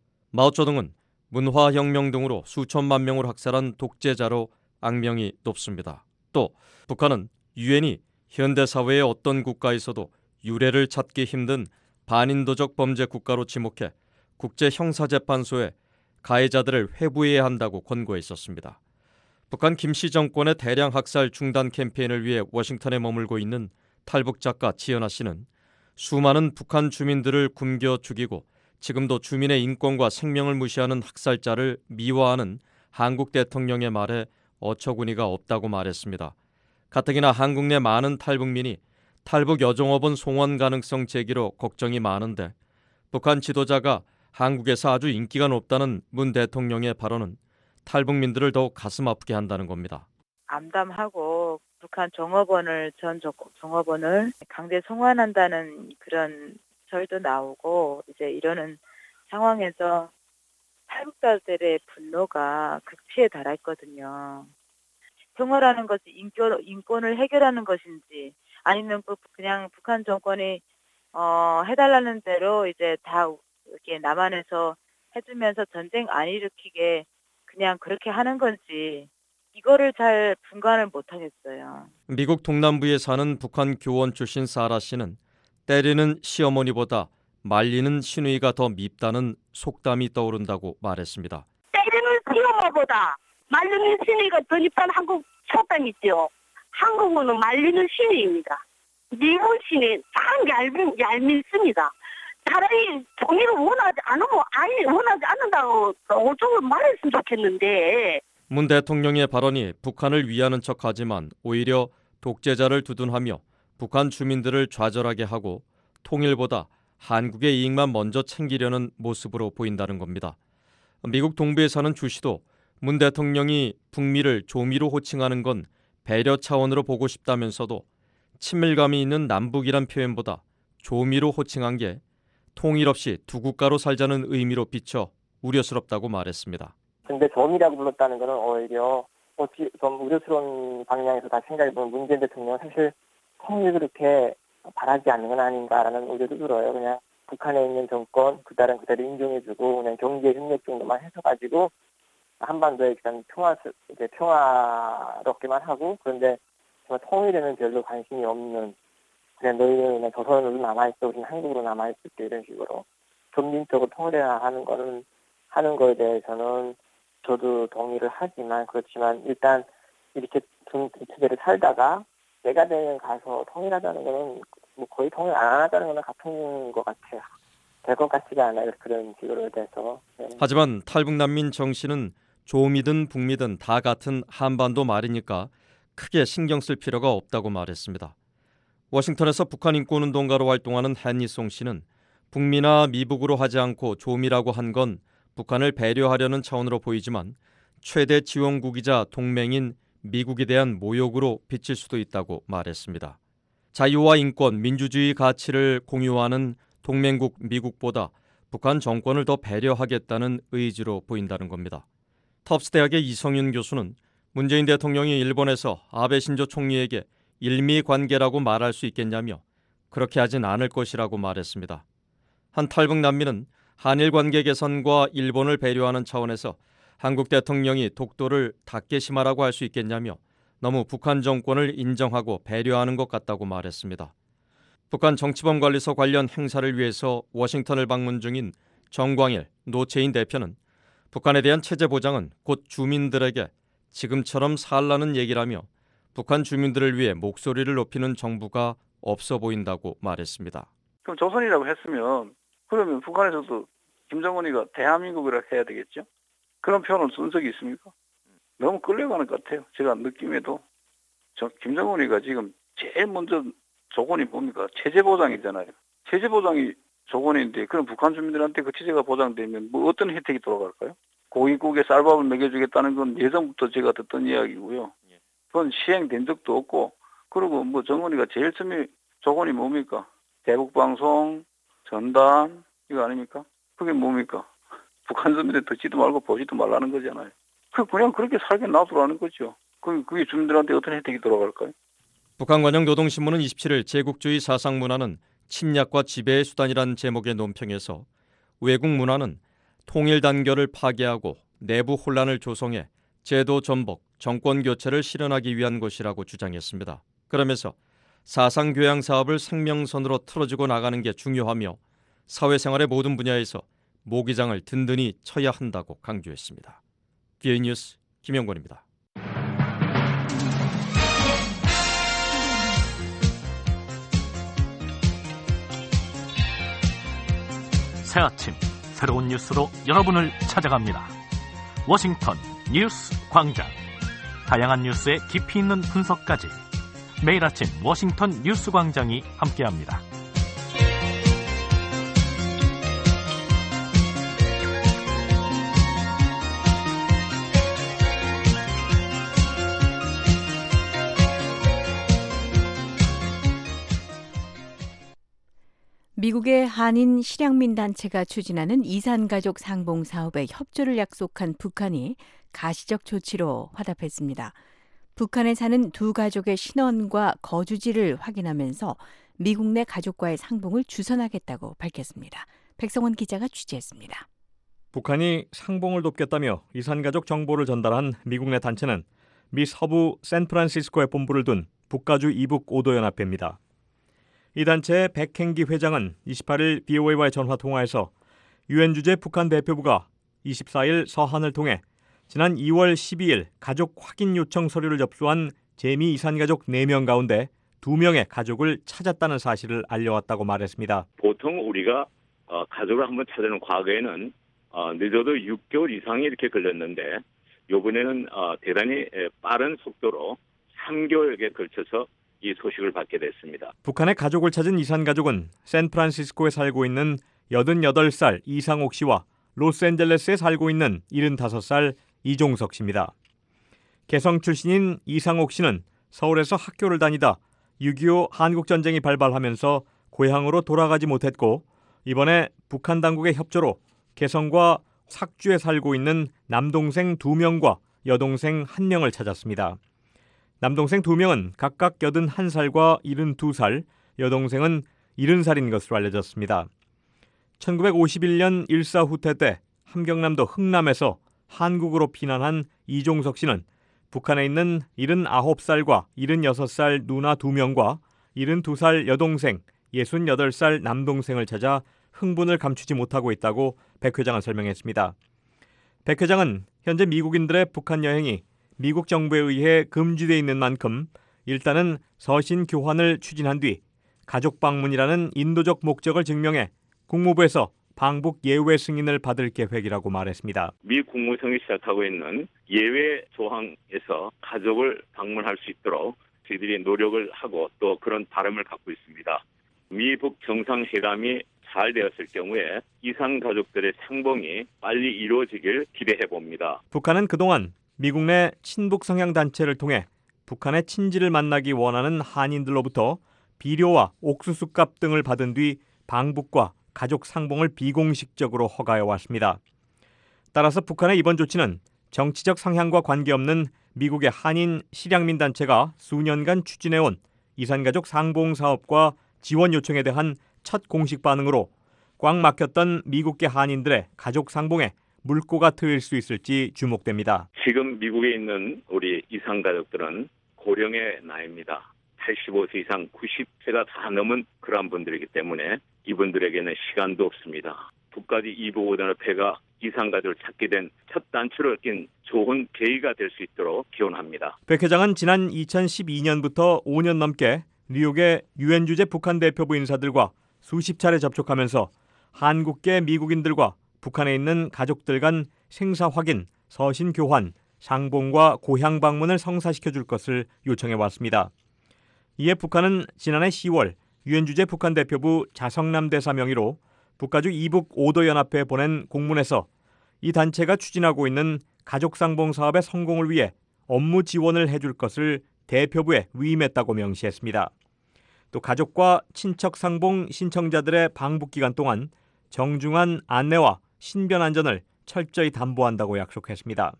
마오쩌둥은 문화혁명 등으로 수천만 명을 학살한 독재자로 악명이 높습니다. 또 북한은 유엔이 현대사회의 어떤 국가에서도 유례를 찾기 힘든 반인도적 범죄 국가로 지목해 국제형사재판소에 가해자들을 회부해야 한다고 권고했었습니다. 북한 김씨 정권의 대량 학살 중단 캠페인을 위해 워싱턴에 머물고 있는 탈북 작가 지연아 씨는 수많은 북한 주민들을 굶겨 죽이고 지금도 주민의 인권과 생명을 무시하는 학살자를 미화하는 한국 대통령의 말에 어처구니가 없다고 말했습니다. 가뜩이나 한국 내 많은 탈북민이 탈북 여종업원 송환 가능성 제기로 걱정이 많은데 북한 지도자가 한국에서 아주 인기가 높다는 문 대통령의 발언은 탈북민들을 더욱 가슴 아프게 한다는 겁니다. 암담하고 북한 전 종업원을 강제 송환한다는 그런 설도 나오고 이제 이러는 상황에서 탈북자들의 분노가 극치에 달했거든요. 평화라는 것이 인권을 해결하는 것인지 아니면 그냥 북한 정권이 해달라는 대로 이제 다 이렇게 남한에서 해주면서 전쟁 안 일으키게 그냥 그렇게 하는 건지 이거를 잘 분간을 못하겠어요. 미국 동남부에 사는 북한 교원 출신 사라 씨는 때리는 시어머니보다 말리는 시누이가 더 밉다는 속담이 떠오른다고 말했습니다. 때리는 시어머니보다 말리는 시누이가 더 밉다는 한국 속담이 있죠. 한국어는 말리는 시누이입니다. 미문신이 참 얄밉습니다. 차라리 통일을 원하지 않는다고 오죽을 말했으면 좋겠는데. 문 대통령의 발언이 북한을 위하는 척하지만 오히려 독재자를 두둔하며 북한 주민들을 좌절하게 하고 통일보다 한국의 이익만 먼저 챙기려는 모습으로 보인다는 겁니다. 미국 동부에 사는 주 씨도 문 대통령이 북미를 조미로 호칭하는 건 배려 차원으로 보고 싶다면서도 친밀감이 있는 남북이란 표현보다 조미로 호칭한 게 통일 없이 두 국가로 살자는 의미로 비춰 우려스럽다고 말했습니다. 근데 조미라고 불렀다는 거는 오히려 좀 우려스러운 방향에서 다시 생각해보면 문재인 대통령은 사실 통일을 그렇게 바라지 않는 건 아닌가라는 우려도 들어요. 그냥 북한에 있는 정권 그대로 인정해주고 그냥 경제 협력 정도만 해서가지고 한반도에 일단 평화롭게만 하고, 그런데 정말 통일에는 별로 관심이 없는, 그냥 너희는 그냥 조선으로 남아있어, 우리는 한국으로 남아있을게, 이런 식으로 점진적으로 통일하는 거에 대해서는 저도 동의를 하지만, 그렇지만 일단 이렇게 두 체제를 살다가 내가 되면 가서 통일하자는 거는 뭐 거의 통일 안 하자는 거는 같은 것 같아요. 될 것 같지가 않아요. 그런 식으로 돼서. 네. 하지만 탈북난민 정 씨는 조미든 북미든 다 같은 한반도 말이니까 크게 신경 쓸 필요가 없다고 말했습니다. 워싱턴에서 북한 인권운동가로 활동하는 헨니송 씨는 북미나 미북으로 하지 않고 조미라고 한 건 북한을 배려하려는 차원으로 보이지만 최대 지원국이자 동맹인 미국에 대한 모욕으로 비칠 수도 있다고 말했습니다. 자유와 인권, 민주주의 가치를 공유하는 동맹국 미국보다 북한 정권을 더 배려하겠다는 의지로 보인다는 겁니다. 텁스 대학의 이성윤 교수는 문재인 대통령이 일본에서 아베 신조 총리에게 일미 관계라고 말할 수 있겠냐며 그렇게 하진 않을 것이라고 말했습니다. 한 탈북 난민은 한일 관계 개선과 일본을 배려하는 차원에서 한국 대통령이 독도를 닫게 심하라고 할 수 있겠냐며 너무 북한 정권을 인정하고 배려하는 것 같다고 말했습니다. 북한 정치범관리소 관련 행사를 위해서 워싱턴을 방문 중인 정광일 노채인 대표는 북한에 대한 체제 보장은 곧 주민들에게 지금처럼 살라는 얘기라며 북한 주민들을 위해 목소리를 높이는 정부가 없어 보인다고 말했습니다. 그럼 조선이라고 했으면 그러면 북한에서도 김정은이가 대한민국이라 해야 되겠죠? 그런 표현을 쓴 적이 있습니까? 너무 끌려가는 것 같아요. 제가 느낌에도 김정은이가 지금 제일 먼저 조건이 뭡니까? 체제 보장이잖아요. 체제 보장이 조건인데 그럼 북한 주민들한테 그 체제가 보장되면 뭐 어떤 혜택이 돌아갈까요? 고깃국에 쌀밥을 먹여주겠다는 건 예전부터 제가 듣던 이야기고요. 그건 시행된 적도 없고, 그리고 뭐 정은이가 제일 처음에 조건이 뭡니까? 대북방송, 전단, 이거 아닙니까? 그게 뭡니까? 북한 주민들 듣지도 말고 보지도 말라는 거잖아요. 그냥 그렇게 살게 놔두라는 거죠. 그게 주민들한테 어떤 혜택이 돌아갈까요? 북한관영 노동신문은 27일 제국주의 사상 문화는 침략과 지배의 수단이라는 제목의 논평에서 외국 문화는 통일 단결을 파괴하고 내부 혼란을 조성해 제도 전복, 정권 교체를 실현하기 위한 것이라고 주장했습니다. 그러면서 사상 교양 사업을 생명선으로 틀어주고 나가는 게 중요하며 사회생활의 모든 분야에서 모기장을 든든히 쳐야 한다고 강조했습니다. BA 뉴스 김영권입니다. 새 아침 새로운 뉴스로 여러분을 찾아갑니다. 워싱턴 뉴스 광장. 다양한 뉴스의 깊이 있는 분석까지 매일 아침 워싱턴 뉴스 광장이 함께합니다. 미국의 한인 실향민 단체가 추진하는 이산가족 상봉 사업에 협조를 약속한 북한이 가시적 조치로 화답했습니다. 북한에 사는 두 가족의 신원과 거주지를 확인하면서 미국 내 가족과의 상봉을 주선하겠다고 밝혔습니다. 백성원 기자가 취재했습니다. 북한이 상봉을 돕겠다며 이산가족 정보를 전달한 미국 내 단체는 미 서부 샌프란시스코에 본부를 둔 북가주 이북 오도연합회입니다. 이 단체의 백행기 회장은 28일 BOA와의 전화통화에서 유엔 주재 북한 대표부가 24일 서한을 통해 지난 2월 12일 가족 확인 요청 서류를 접수한 재미 이산가족 4명 가운데 2명의 가족을 찾았다는 사실을 알려왔다고 말했습니다. 보통 우리가 가족을 한번 찾아는 과거에는 늦어도 6개월 이상이 이렇게 걸렸는데 이번에는 대단히 빠른 속도로 3개월에 걸쳐서 이 소식을 받게 됐습니다. 북한의 가족을 찾은 이산 가족은 샌프란시스코에 살고 있는 88살 이상옥 씨와 로스앤젤레스에 살고 있는 75살 이종석 씨입니다. 개성 출신인 이상옥 씨는 서울에서 학교를 다니다 6.25 한국전쟁이 발발하면서 고향으로 돌아가지 못했고 이번에 북한 당국의 협조로 개성과 삭주에 살고 있는 남동생 2명과 여동생 1명을 찾았습니다. 남동생 2명은 각각 81살과 72살, 여동생은 70살인 것으로 알려졌습니다. 1951년 일사 후퇴 때 함경남도 흥남에서 한국으로 피난한 이종석 씨는 북한에 있는 79살과 76살 누나 2명과 72살 여동생, 68살 남동생을 찾아 흥분을 감추지 못하고 있다고 백 회장은 설명했습니다. 백 회장은 현재 미국인들의 북한 여행이 미국 정부에 의해 금지되어 있는 만큼 일단은 서신 교환을 추진한 뒤 가족 방문이라는 인도적 목적을 증명해 국무부에서 방북 예외 승인을 받을 계획이라고 말했습니다. 미 국무성이 시작하고 있는 예외 조항에서 가족을 방문할 수 있도록 저희들이 노력을 하고 또 그런 바람을 갖고 있습니다. 미북 정상회담이 잘 되었을 경우에 이산 가족들의 상봉이 빨리 이루어지길 기대해 봅니다. 북한은 그동안 미국 내 친북 성향 단체를 통해 북한의 친지를 만나기 원하는 한인들로부터 비료와 옥수수값 등을 받은 뒤 방북과 가족 상봉을 비공식적으로 허가해 왔습니다. 따라서 북한의 이번 조치는 정치적 성향과 관계없는 미국의 한인 실향민 단체가 수년간 추진해온 이산가족 상봉 사업과 지원 요청에 대한 첫 공식 반응으로 꽉 막혔던 미국계 한인들의 가족 상봉에 물꼬가 트일 수 있을지 주목됩니다. 지금 미국에 있는 우리 이산 가족들은 고령의 나이입니다. 85세 이상 90세가 다 넘은 그런 분들이기 때문에 이분들에게는 시간도 없습니다. 북까지 이북 오전협회가 이산 가족을 찾게 된 첫 단추를 낀 좋은 계기가 될 수 있도록 기원합니다. 백 회장은 지난 2012년부터 5년 넘게 뉴욕의 유엔 주재 북한 대표부 인사들과 수십 차례 접촉하면서 한국계 미국인들과 북한에 있는 가족들 간 생사 확인, 서신 교환, 상봉과 고향 방문을 성사시켜 줄 것을 요청해 왔습니다. 이에 북한은 지난해 10월 유엔 주재 북한 대표부 자성남 대사 명의로 북가주 이북 5도 연합회에 보낸 공문에서 이 단체가 추진하고 있는 가족 상봉 사업의 성공을 위해 업무 지원을 해줄 것을 대표부에 위임했다고 명시했습니다. 또 가족과 친척 상봉 신청자들의 방북 기간 동안 정중한 안내와 신변 안전을 철저히 담보한다고 약속했습니다.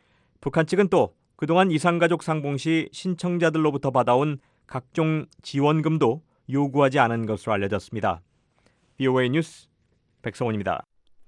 북한 측은 또 그동안 이산가족 상봉 시 신청자들로부터 받아온 각종 지원금도 요구하지 않은 것으로 알려졌습니다. VOA 뉴스 백성원입니다.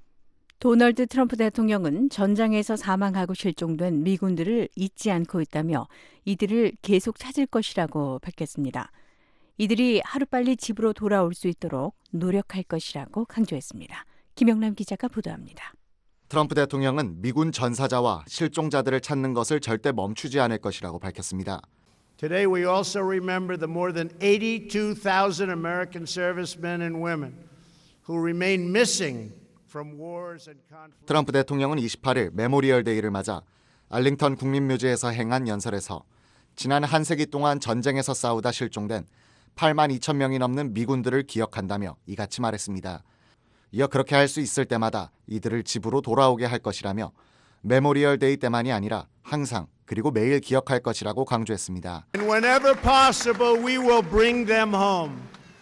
도널드 트럼프 대통령은 전장에서 사망하고 실종된 미군들을 잊지 않고 있다며 이들을 계속 찾을 것이라고 밝혔습니다. 이들이 하루빨리 집으로 돌아올 수 있도록 노력할 것이라고 강조했습니다. 김영남 기자가 보도합니다. 트럼프 대통령은 미군 전사자와 실종자들을 찾는 것을 절대 멈추지 않을 것이라고 밝혔습니다. Today we also remember the more than 82,000 American servicemen and women who remain missing from wars and conflicts. 트럼프 대통령은 28일 메모리얼 데이를 맞아 알링턴 국립묘지에서 행한 연설에서 지난 한 세기 동안 전쟁에서 싸우다 실종된 8만 2천 명이 넘는 미군들을 기억한다며 이같이 말했습니다. 이어 그렇게 할 수 있을 때마다 이들을 집으로 돌아오게 할 것이라며 메모리얼 데이 때만이 아니라 항상 그리고 매일 기억할 것이라고 강조했습니다. And whenever possible, we will bring them home.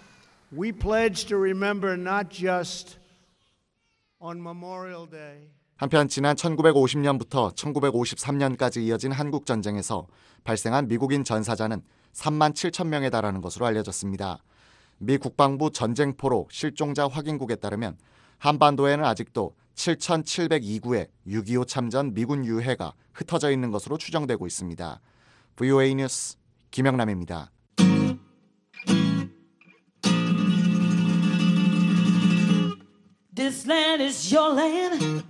We pledge to remember not just on Memorial Day. 한편 지난 1950년부터 1953년까지 이어진 한국 전쟁에서 발생한 미국인 전사자는 3만 7천 명에 달하는 것으로 알려졌습니다. 미 국방부 전쟁포로 실종자 확인국에 따르면 한반도에는 아직도 7,702구의 6.25 참전 미군 유해가 흩어져 있는 것으로 추정되고 있습니다. VOA 뉴스 김영남입니다. This land is your land.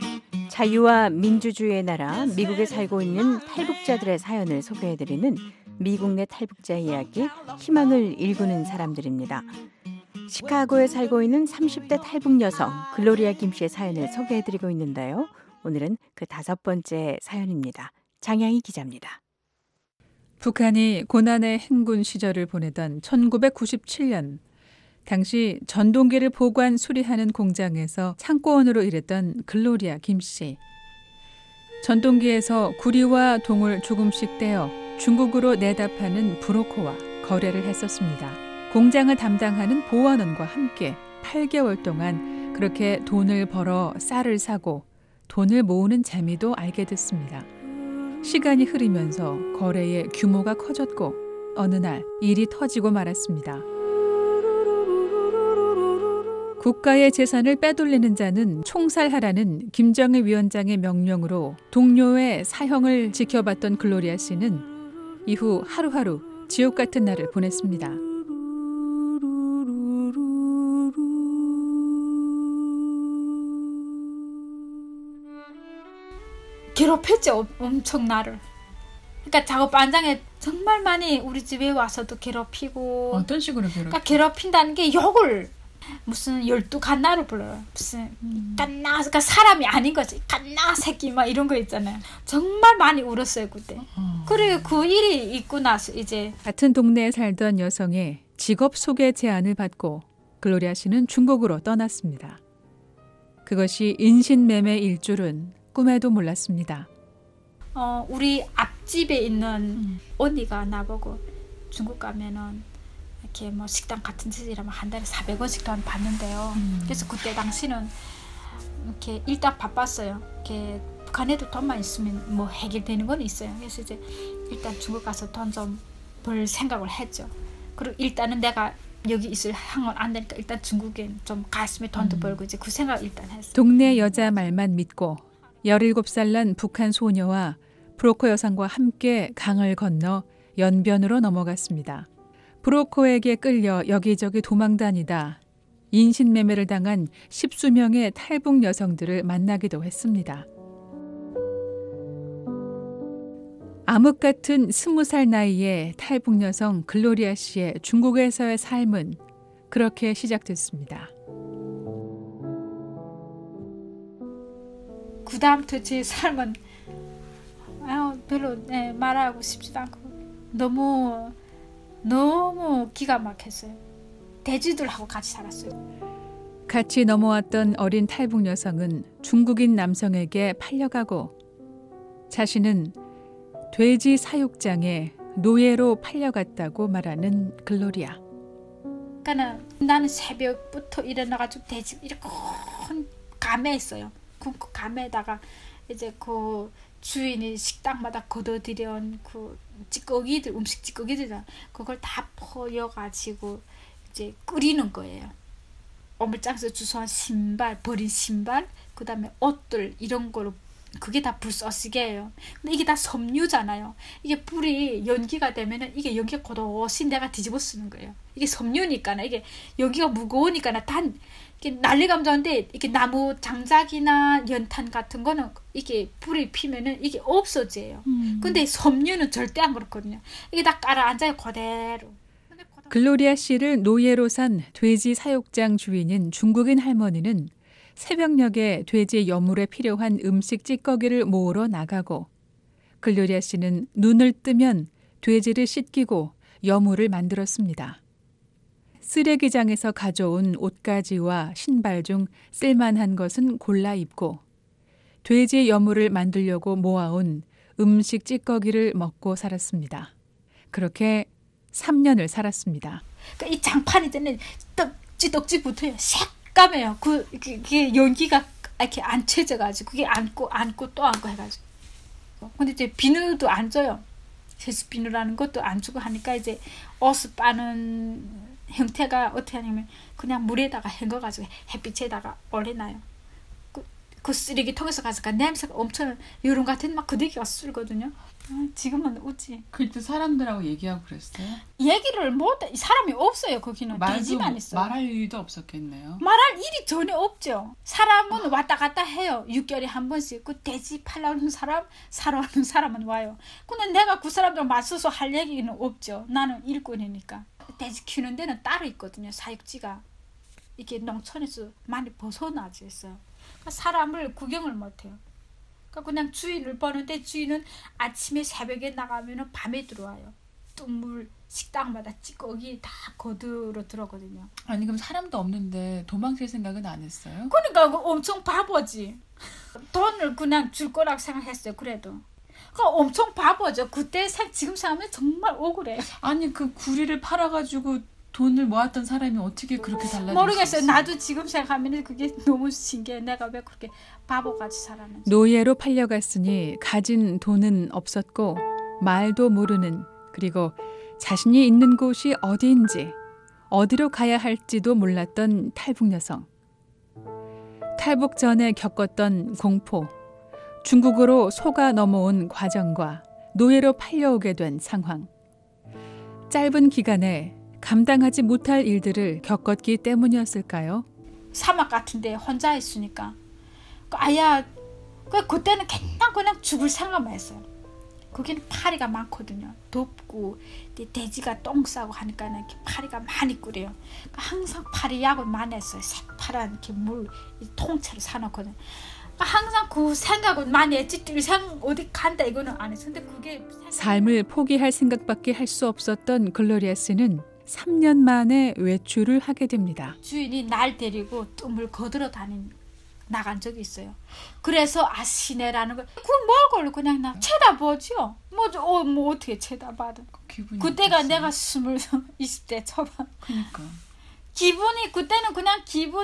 자유와 민주주의의 나라 미국에 살고 있는 탈북자들의 사연을 소개해드리는 미국 내 탈북자 이야기, 희망을 일구는 사람들입니다. 시카고에 살고 있는 30대 탈북 여성 글로리아 김 씨의 사연을 소개해드리고 있는데요. 오늘은 그 5번째 사연입니다. 장양희 기자입니다. 북한이 고난의 행군 시절을 보내던 1997년, 당시 전동기를 보관 수리하는 공장에서 창고원으로 일했던 글로리아 김 씨. 전동기에서 구리와 동을 조금씩 떼어 중국으로 내다 파는 브로커와 거래를 했었습니다. 공장을 담당하는 보안원과 함께 8개월 동안 그렇게 돈을 벌어 쌀을 사고 돈을 모으는 재미도 알게 됐습니다. 시간이 흐르면서 거래의 규모가 커졌고 어느 날 일이 터지고 말았습니다. 국가의 재산을 빼돌리는 자는 총살하라는 김정일 위원장의 명령으로 동료의 사형을 지켜봤던 글로리아 씨는 이후 하루하루 지옥 같은 날을 보냈습니다. 괴롭혔죠, 엄청 나를. 그러니까 작업 반장에 정말 많이 우리 집에 와서도 괴롭히고. 어떤 식으로 괴롭혀? 그러니까 괴롭힌다는 게 욕을 무슨 12갓나를 불러요. 무슨 갓나, 그러니까 사람이 아닌 거지. 갓나 새끼 막 이런 거 있잖아요. 정말 많이 울었어요 그때. 그리고 그 일이 있고 나서 이제 같은 동네에 살던 여성의 직업 소개 제안을 받고 글로리아 씨는 중국으로 떠났습니다. 그것이 인신매매일 줄은 꿈에도 몰랐습니다. 우리 앞집에 있는 언니가 나보고 중국 가면은 이렇게 뭐 식당 같은 짓이라면 한 달에 400원씩 돈 받는데요. 그래서 그때 당시는 이렇게 일단 바빴어요. 이렇게 북한에도 돈만 있으면 뭐 해결되는 건 있어요. 그래서 이제 일단 중국 가서 돈 좀 벌 생각을 했죠. 그리고 일단은 내가 여기 있을 향은 안 되니까 일단 중국에 좀 갔으면 돈도 벌고 이제 그 생각 일단 했어요. 동네 여자 말만 믿고 17살 난 북한 소녀와 브로커 여성과 함께 강을 건너 연변으로 넘어갔습니다. 브로커에게 끌려 여기저기 도망다니다 인신매매를 당한 10수명의 탈북 여성들을 만나기도 했습니다. 암흑 같은 20살 나이의 탈북 여성 글로리아 씨의 중국에서의 삶은 그렇게 시작됐습니다. 그 다음부터 제 삶은 별로 말하고 싶지도 않고 너무 기가 막혔어요. 돼지들하고 같이 살았어요. 같이 넘어왔던 어린 탈북 여성은 중국인 남성에게 팔려가고 자신은 돼지 사육장에 노예로 팔려갔다고 말하는 글로리아. 그러니까 나는 새벽부터 일어나가지고 돼지 이렇게 큰 감에 있어요. 그 감에다가 이제 그 주인이 식당마다 걷어들여온 그 찌꺼기들, 음식 찌꺼기들, 그걸 다 퍼여가지고 이제 끓이는 거예요. 어물장에서 주워온 신발, 버린 신발, 그 다음에 옷들 이런 거로 그게 다 불쏘시개예요. 근데 이게 다 섬유잖아요. 이게 불이 연기가 되면은 이게 연기가 곧옷이 내가 뒤집어 쓰는 거예요. 이게 섬유니까 이게 연기가 무거우니까 단 이렇게 난리가 좋은데 이렇게 나무 장작이나 연탄 같은 거는 이게 불이 피면은 이게 없어져요. 근데 섬유는 절대 안 그렇거든요. 이게 다 깔아앉아요 그대로. 글로리아 씨를 노예로 산 돼지 사육장 주인인 중국인 할머니는 새벽녘에 돼지 여물에 필요한 음식 찌꺼기를 모으러 나가고 글로리아 씨는 눈을 뜨면 돼지를 씻기고 여물을 만들었습니다. 쓰레기장에서 가져온 옷가지와 신발 중 쓸만한 것은 골라 입고 돼지 여물을 만들려고 모아온 음식 찌꺼기를 먹고 살았습니다. 그렇게 3년을 살았습니다. 그러니까 이 장판이 되는 떡지 붙어요. 새까매요. 그게 연기가 이렇게 안 채져가지고 그게 안고 또 안고 해가지고. 근데 이제 비누도 안 줘요. 세수 비누라는 것도 안 주고 하니까 이제 옷을 빠는 형태가 어떻게 하냐면 그냥 물에다가 헹궈가지고 햇빛에다가 올려놔요. 그 쓰레기통에서 가져가 냄새가 엄청 여름 같은 막 그대기가 쓸거든요. 지금은 웃지. 그때 사람들하고 얘기하고 그랬어요? 얘기를 못 사람이 없어요. 거기는 돼지만 있어요. 말할 일도 없었겠네요. 말할 일이 전혀 없죠. 사람은 왔다 갔다 해요. 6개월에 한 번씩. 그 돼지 팔라는 사람, 사러 하는 사람은 와요. 근데 내가 그 사람들 맞서서 할 얘기는 없죠. 나는 일꾼이니까. 돼지 키우는 데는 따로 있거든요. 사육지가. 이게 농촌에서 많이 벗어나져 있어요. 그러니까 사람을 구경을 못해요. 그냥 주인을 보는데 주인은 아침에 새벽에 나가면 밤에 들어와요. 똥물 식당마다 찌꺼기 다 거들어 들어거든요. 아니 그럼 사람도 없는데 도망칠 생각은 안 했어요? 그러니까 엄청 바보지. 돈을 그냥 줄 거라고 생각했어요. 그래도. 그러니까 엄청 바보죠. 그때 지금 생각하면 정말 억울해. 아니 그 구리를 팔아가지고 돈을 모았던 사람이 어떻게 그렇게 달라질 모르겠어요. 수 있어요? 나도 지금 생각하면 그게 너무 신기해. 내가 왜 그렇게 바보같이 살았는지. 노예로 팔려갔으니 가진 돈은 없었고 말도 모르는 그리고 자신이 있는 곳이 어디인지 어디로 가야 할지도 몰랐던 탈북 여성. 탈북 전에 겪었던 공포, 중국으로 속아 넘어온 과정과 노예로 팔려오게 된 상황. 짧은 기간에 감당하지 못할 일들을 겪었기 때문이었을까요? 사막 같은데 혼자 있으니까 그때는 그냥 죽을 생각만 했어요. 거기는 파리가 많거든요. 덥고 돼지가 똥 싸고 하니까 이렇게 파리가 많이 끓여요. 항상 파리 약을 많이 했어요. 새파란 이렇게 물 통째로 사놓거든요. 항상 그 생각은 많이 했지. 어디 간다 이거는 안 했어. 근데 그게 삶을 포기할 생각밖에 할 수 없었던 글로리아 씨는 3년 만에 외출을 하게 됩니다. 주인이 날 데리고 뜸을 거들어 나간 적이 있어요. 그래서 시내라는 걸 그걸 뭘 그냥 나 쳐다보죠. 뭐 어떻게 쳐다봐도. 그때가 어땠어요? 내가 20대 초반. 그러니까. 그때는 그냥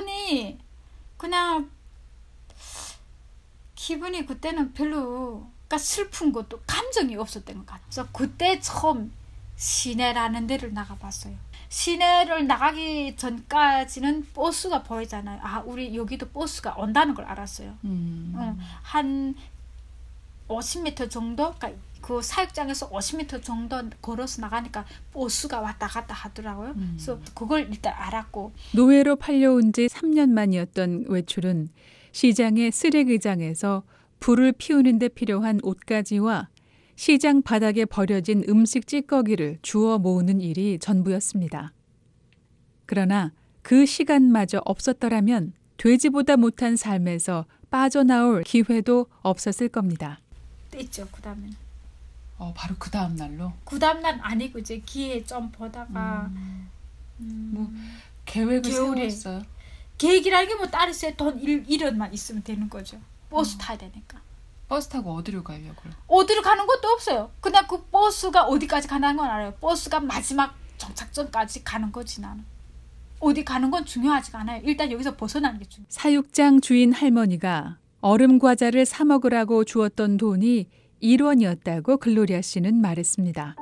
기분이 그때는 별로 그러니까 슬픈 것도 감정이 없었던 것 같아요. 그래서 그때 처음 시내라는 데를 나가봤어요. 시내를 나가기 전까지는 버스가 보이잖아요. 우리 여기도 버스가 온다는 걸 알았어요. 한 50m 정도, 그러니까 그 사육장에서 50m 정도 걸어서 나가니까 버스가 왔다 갔다 하더라고요. 그래서 그걸 일단 알았고. 노예로 팔려온 지 3년 만이었던 외출은 시장의 쓰레기장에서 불을 피우는 데 필요한 옷가지와 시장 바닥에 버려진 음식 찌꺼기를 주워 모으는 일이 전부였습니다. 그러나 그 시간마저 없었더라면 돼지보다 못한 삶에서 빠져나올 기회도 없었을 겁니다. 있죠. 그 다음에는. 바로 그 다음 날로? 그 다음 날 아니고 이제 기회 좀 보다가 뭐 계획을 세웠어요? 계획이라는 게 뭐 따로 있어요. 돈 1원만 있으면 되는 거죠. 버스 타야 되니까. 버스 타고 어디로 가려고요? 어디로 가는 것도 없어요. 그냥 그 버스가 어디까지 가는 건 알아요. 버스가 마지막 정착점까지 가는 거지 나는. 어디 가는 건 중요하지가 않아요. 일단 여기서 벗어나는 게 중요해요. 사육장 주인 할머니가 얼음 과자를 사 먹으라고 주었던 돈이 1원이었다고 글로리아 씨는 말했습니다.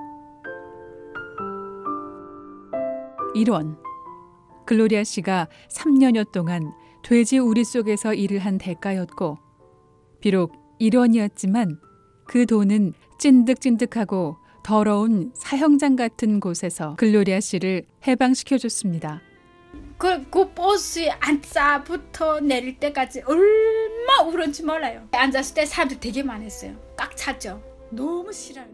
1원. 글로리아 씨가 3년여 동안 돼지 우리 속에서 일을 한 대가였고 비록 1원이었지만 그 돈은 찐득찐득하고 더러운 사형장 같은 곳에서 글로리아 씨를 해방시켜줬습니다. 그 버스에 앉자부터 내릴 때까지 얼마나 울었는지 몰라요. 앉았을 때 사람들 되게 많았어요. 꽉 찼죠. 너무 싫어요.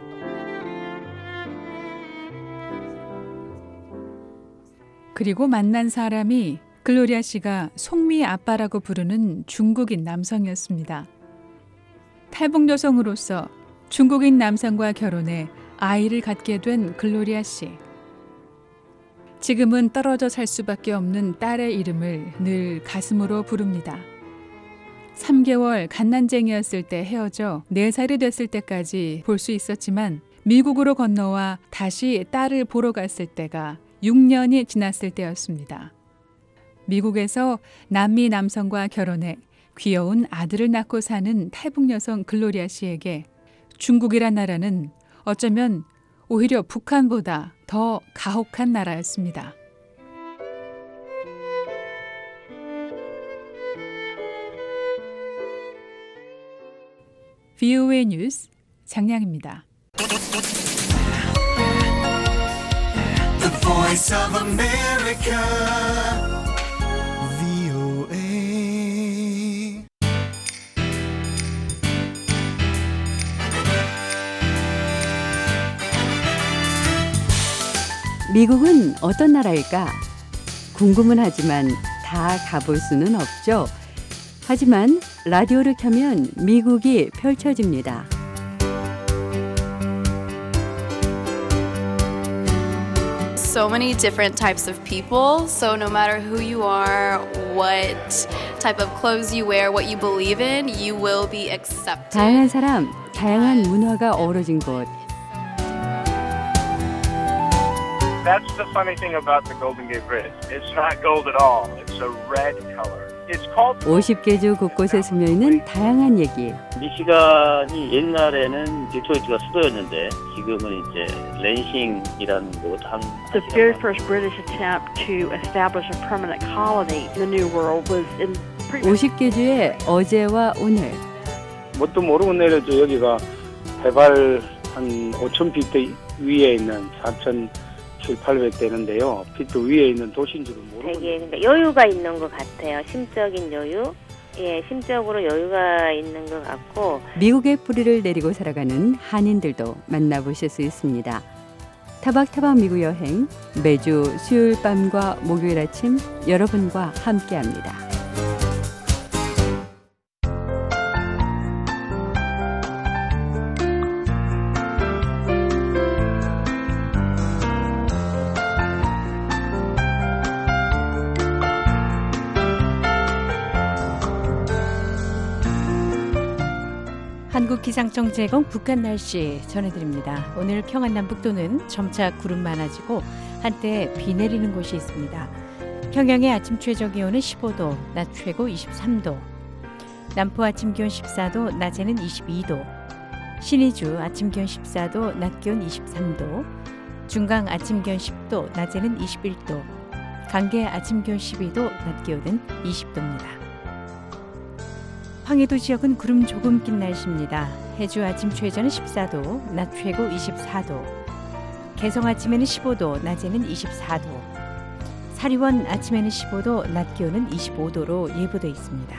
그리고 만난 사람이 글로리아 씨가 송미 아빠라고 부르는 중국인 남성이었습니다. 탈북 여성으로서 중국인 남성과 결혼해 아이를 갖게 된 글로리아 씨. 지금은 떨어져 살 수밖에 없는 딸의 이름을 늘 가슴으로 부릅니다. 3개월 갓난쟁이였을 때 헤어져 4살이 됐을 때까지 볼 수 있었지만 미국으로 건너와 다시 딸을 보러 갔을 때가 6년이 지났을 때였습니다. 미국에서 남미 남성과 결혼해 귀여운 아들을 낳고 사는 탈북 여성 글로리아 씨에게 중국이란 나라는 어쩌면 오히려 북한보다 더 가혹한 나라였습니다. VOA 뉴스 장량입니다. The Voice of America, VOA. 미국은 어떤 나라일까? 궁금은 하지만 다 가볼 수는 없죠. 하지만 라디오를 켜면 미국이 펼쳐집니다. So many different types of people. So no matter who you are, what type of clothes you wear, what you believe in, you will be accepted. 다양한 사람, 다양한 문화가 어우러진 곳. That's the funny thing about the Golden Gate Bridge. It's not gold at all. It's a red color. It's called 50개 주 곳곳에 스며있는 다양한 얘기. 미시간이 옛날에는 디트로이트가 수도였는데 지금은 이제 랜싱이라는 곳 한. The very first British attempt to establish a permanent colony in the New World was in 50개 주의 어제와 오늘. 뭣도 모르고 내려줘. 여기가 해발 한 5,000피트 위에 있는 4,700-800 되는데요. 피트 위에 있는 도시인지도 모르고. 되게 그러니까 여유가 있는 것 같아요. 심적인 여유. 예, 심적으로 여유가 있는 것 같고. 미국의 뿌리를 내리고 살아가는 한인들도 만나보실 수 있습니다. 타박타박 미국 여행 매주 수요일 밤과 목요일 아침 여러분과 함께합니다. 한국기상청 제공 북한 날씨 전해드립니다. 오늘 평안남북도는 점차 구름 많아지고 한때 비 내리는 곳이 있습니다. 평양의 아침 최저기온은 15도, 낮 최고 23도. 남포 아침 기온 14도, 낮에는 22도. 신의주 아침 기온 14도, 낮 기온 23도. 중강 아침 기온 10도, 낮에는 21도. 강계 아침 기온 12도, 낮 기온은 20도입니다. 황해도 지역은 구름 조금 낀 날씨입니다. 해주 아침 최저는 14도, 낮 최고 24도. 개성 아침에는 15도, 낮에는 24도. 사리원 아침에는 15도, 낮 기온은 25도로 예보돼 있습니다.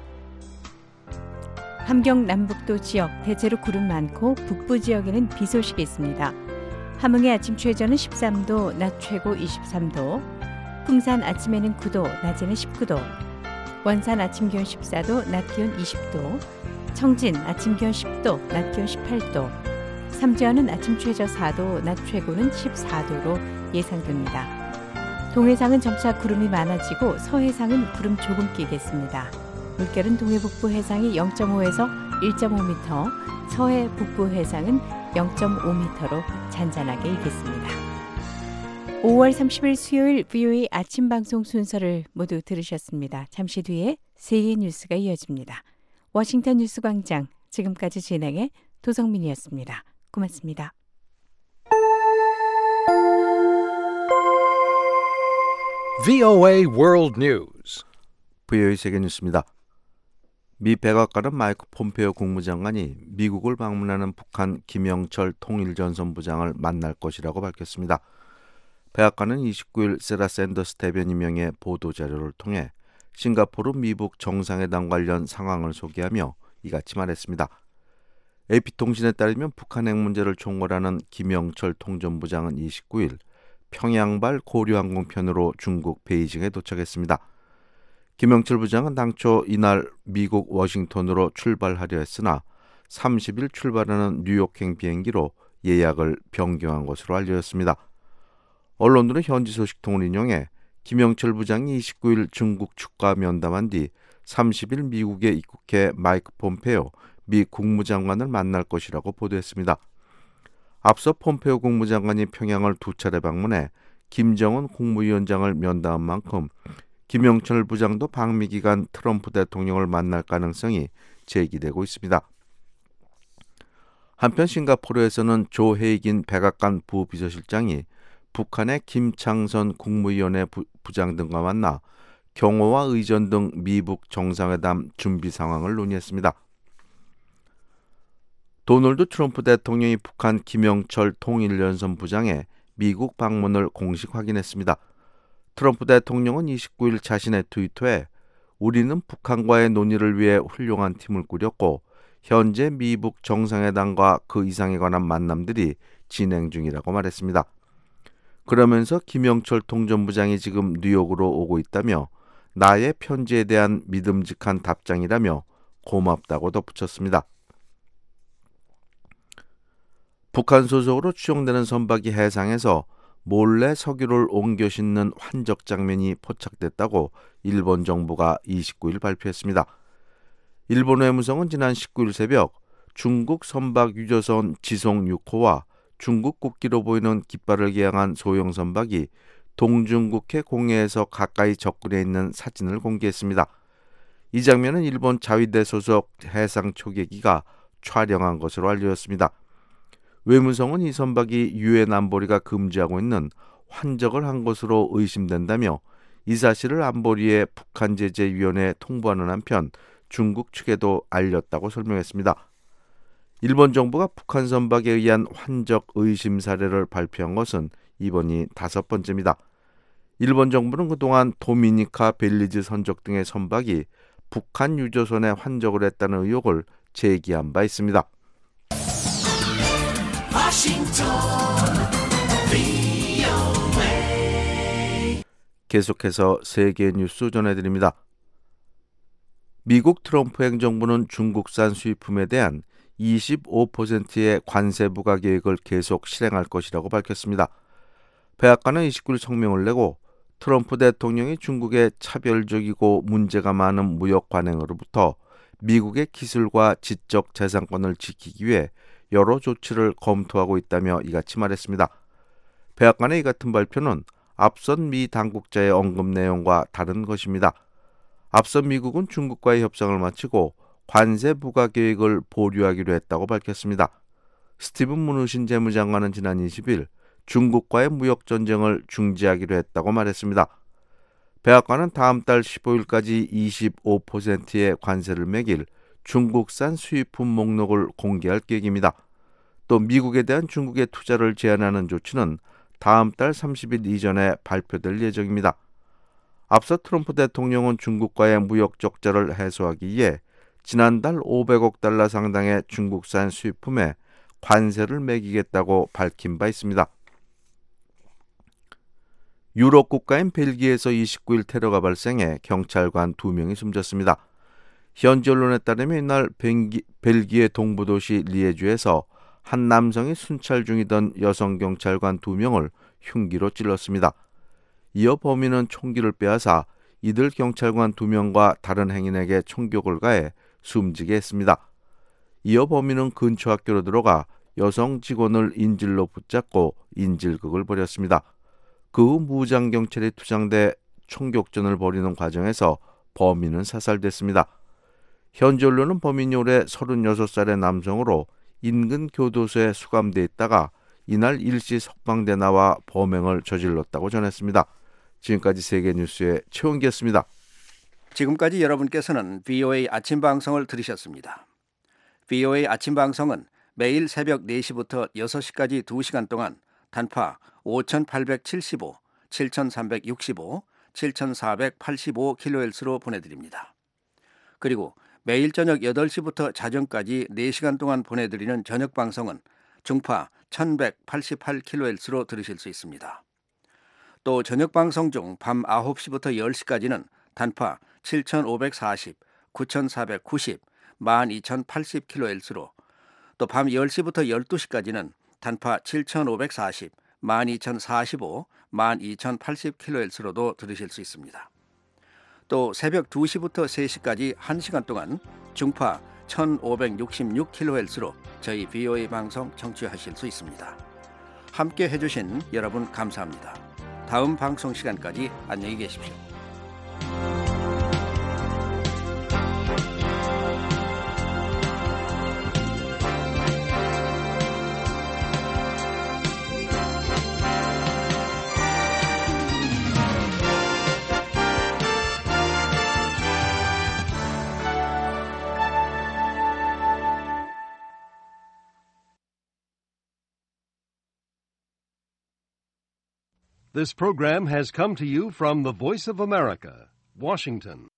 함경 남북도 지역 대체로 구름 많고 북부 지역에는 비 소식이 있습니다. 함흥의 아침 최저는 13도, 낮 최고 23도. 풍산 아침에는 9도, 낮에는 19도. 원산 아침 기온 14도, 낮 기온 20도. 청진 아침 기온 10도, 낮 기온 18도. 삼지연은 아침 최저 4도, 낮 최고는 14도로 예상됩니다. 동해상은 점차 구름이 많아지고 서해상은 구름 조금 끼겠습니다. 물결은 동해 북부 해상이 0.5에서 1.5m, 서해 북부 해상은 0.5m로 잔잔하게 일겠습니다. 5월 30일 수요일 VOA 아침 방송 순서를 모두 들으셨습니다. 잠시 뒤에 세계 뉴스가 이어집니다. 워싱턴 뉴스 광장, 지금까지 진행의 도성민이었습니다. 고맙습니다. VOA World News. VOA 세계 뉴스입니다. 미 백악관은 마이크 폼페오 국무장관이 미국을 방문하는 북한 김영철 통일전선부장을 만날 것이라고 밝혔습니다. 백악관은 29일 세라 샌더스 대변인 명의 보도자료를 통해 싱가포르 미북 정상회담 관련 상황을 소개하며 이같이 말했습니다. AP통신에 따르면 북한 핵 문제를 총괄하는 김영철 통전부장은 29일 평양발 고려항공편으로 중국 베이징에 도착했습니다. 김영철 부장은 당초 이날 미국 워싱턴으로 출발하려 했으나 30일 출발하는 뉴욕행 비행기로 예약을 변경한 것으로 알려졌습니다. 언론들은 현지 소식통을 인용해 김영철 부장이 29일 중국 측과 면담한 뒤 30일 미국에 입국해 마이크 폼페오 미 국무장관을 만날 것이라고 보도했습니다. 앞서 폼페오 국무장관이 평양을 2차례 방문해 김정은 국무위원장을 면담한 만큼 김영철 부장도 방미 기간 트럼프 대통령을 만날 가능성이 제기되고 있습니다. 한편 싱가포르에서는 조 헤이긴 백악관 부비서실장이 북한의 김창선 국무위원회 부장 등과 만나 경호와 의전 등 미북 정상회담 준비 상황을 논의했습니다. 도널드 트럼프 대통령이 북한 김영철 통일연선부장의 미국 방문을 공식 확인했습니다. 트럼프 대통령은 29일 자신의 트위터에 우리는 북한과의 논의를 위해 훌륭한 팀을 꾸렸고 현재 미북 정상회담과 그 이상에 관한 만남들이 진행 중이라고 말했습니다. 그러면서 김영철 통전부장이 지금 뉴욕으로 오고 있다며 나의 편지에 대한 믿음직한 답장이라며 고맙다고 덧붙였습니다. 북한 소속으로 추정되는 선박이 해상에서 몰래 석유를 옮겨 싣는 환적 장면이 포착됐다고 일본 정부가 29일 발표했습니다. 일본 외무성은 지난 19일 새벽 중국 선박 유조선 지송 6호와 중국 국기로 보이는 깃발을 개양한 소형 선박이 동중국해 공해에서 가까이 접근해 있는 사진을 공개했습니다. 이 장면은 일본 자위대 소속 해상 초계기가 촬영한 것으로 알려졌습니다. 외무성은 이 선박이 유엔 안보리가 금지하고 있는 환적을 한 것으로 의심된다며 이 사실을 안보리의 북한제재위원회에 통보하는 한편 중국 측에도 알렸다고 설명했습니다. 일본 정부가 북한 선박에 의한 환적 의심 사례를 발표한 것은 이번이 5번째입니다. 일본 정부는 그동안 도미니카 벨리즈 선적 등의 선박이 북한 유조선에 환적을 했다는 의혹을 제기한 바 있습니다. 계속해서 세계 뉴스 전해드립니다. 미국 트럼프 행정부는 중국산 수입품에 대한 25%의 관세 부과 계획을 계속 실행할 것이라고 밝혔습니다. 백악관은 29일 성명을 내고 트럼프 대통령이 중국의 차별적이고 문제가 많은 무역 관행으로부터 미국의 기술과 지적 재산권을 지키기 위해 여러 조치를 검토하고 있다며 이같이 말했습니다. 백악관의 이 같은 발표는 앞선 미 당국자의 언급 내용과 다른 것입니다. 앞서 미국은 중국과의 협상을 마치고 관세 부과 계획을 보류하기로 했다고 밝혔습니다. 스티븐 무누신 재무장관은 지난 20일 중국과의 무역 전쟁을 중지하기로 했다고 말했습니다. 백악관은 다음 달 15일까지 25%의 관세를 매길 중국산 수입품 목록을 공개할 계획입니다. 또 미국에 대한 중국의 투자를 제한하는 조치는 다음 달 30일 이전에 발표될 예정입니다. 앞서 트럼프 대통령은 중국과의 무역 적자를 해소하기 위해 지난달 500억 달러 상당의 중국산 수입품에 관세를 매기겠다고 밝힌 바 있습니다. 유럽 국가인 벨기에에서 29일 테러가 발생해 경찰관 2명이 숨졌습니다. 현지 언론에 따르면 이날 벨기에 동부도시 리에주에서 한 남성이 순찰 중이던 여성 경찰관 2명을 흉기로 찔렀습니다. 이어 범인은 총기를 빼앗아 이들 경찰관 2명과 다른 행인에게 총격을 가해 숨지게 했습니다. 이어 범인은 근처 학교로 들어가 여성 직원을 인질로 붙잡고 인질극을 벌였습니다. 그 후 무장 경찰이 투장돼 총격전을 벌이는 과정에서 범인은 사살됐습니다. 현지 언론은 범인이 올해 36살의 남성으로 인근 교도소에 수감돼 있다가 이날 일시 석방돼 나와 범행을 저질렀다고 전했습니다. 지금까지 세계뉴스의 최원기였습니다. 지금까지 여러분께서는 VOA 아침 방송을 들으셨습니다. VOA 아침 방송은 매일 새벽 4시부터 6시까지 2시간 동안 단파 5875, 7365, 7485kHz로 보내드립니다. 그리고 매일 저녁 8시부터 자정까지 4시간 동안 보내드리는 저녁 방송은 중파 1188kHz로 들으실 수 있습니다. 또 저녁 방송 중 밤 9시부터 10시까지는 단파 7540, 9490, 12080kHz로 또 밤 10시부터 12시까지는 단파 7540, 12045, 12080kHz로도 들으실 수 있습니다. 또 새벽 2시부터 3시까지 1시간 동안 중파 1566kHz로 저희 VOA 방송 청취하실 수 있습니다. 함께 해주신 여러분 감사합니다. 다음 방송 시간까지 안녕히 계십시오. This program has come to you from the Voice of America, Washington.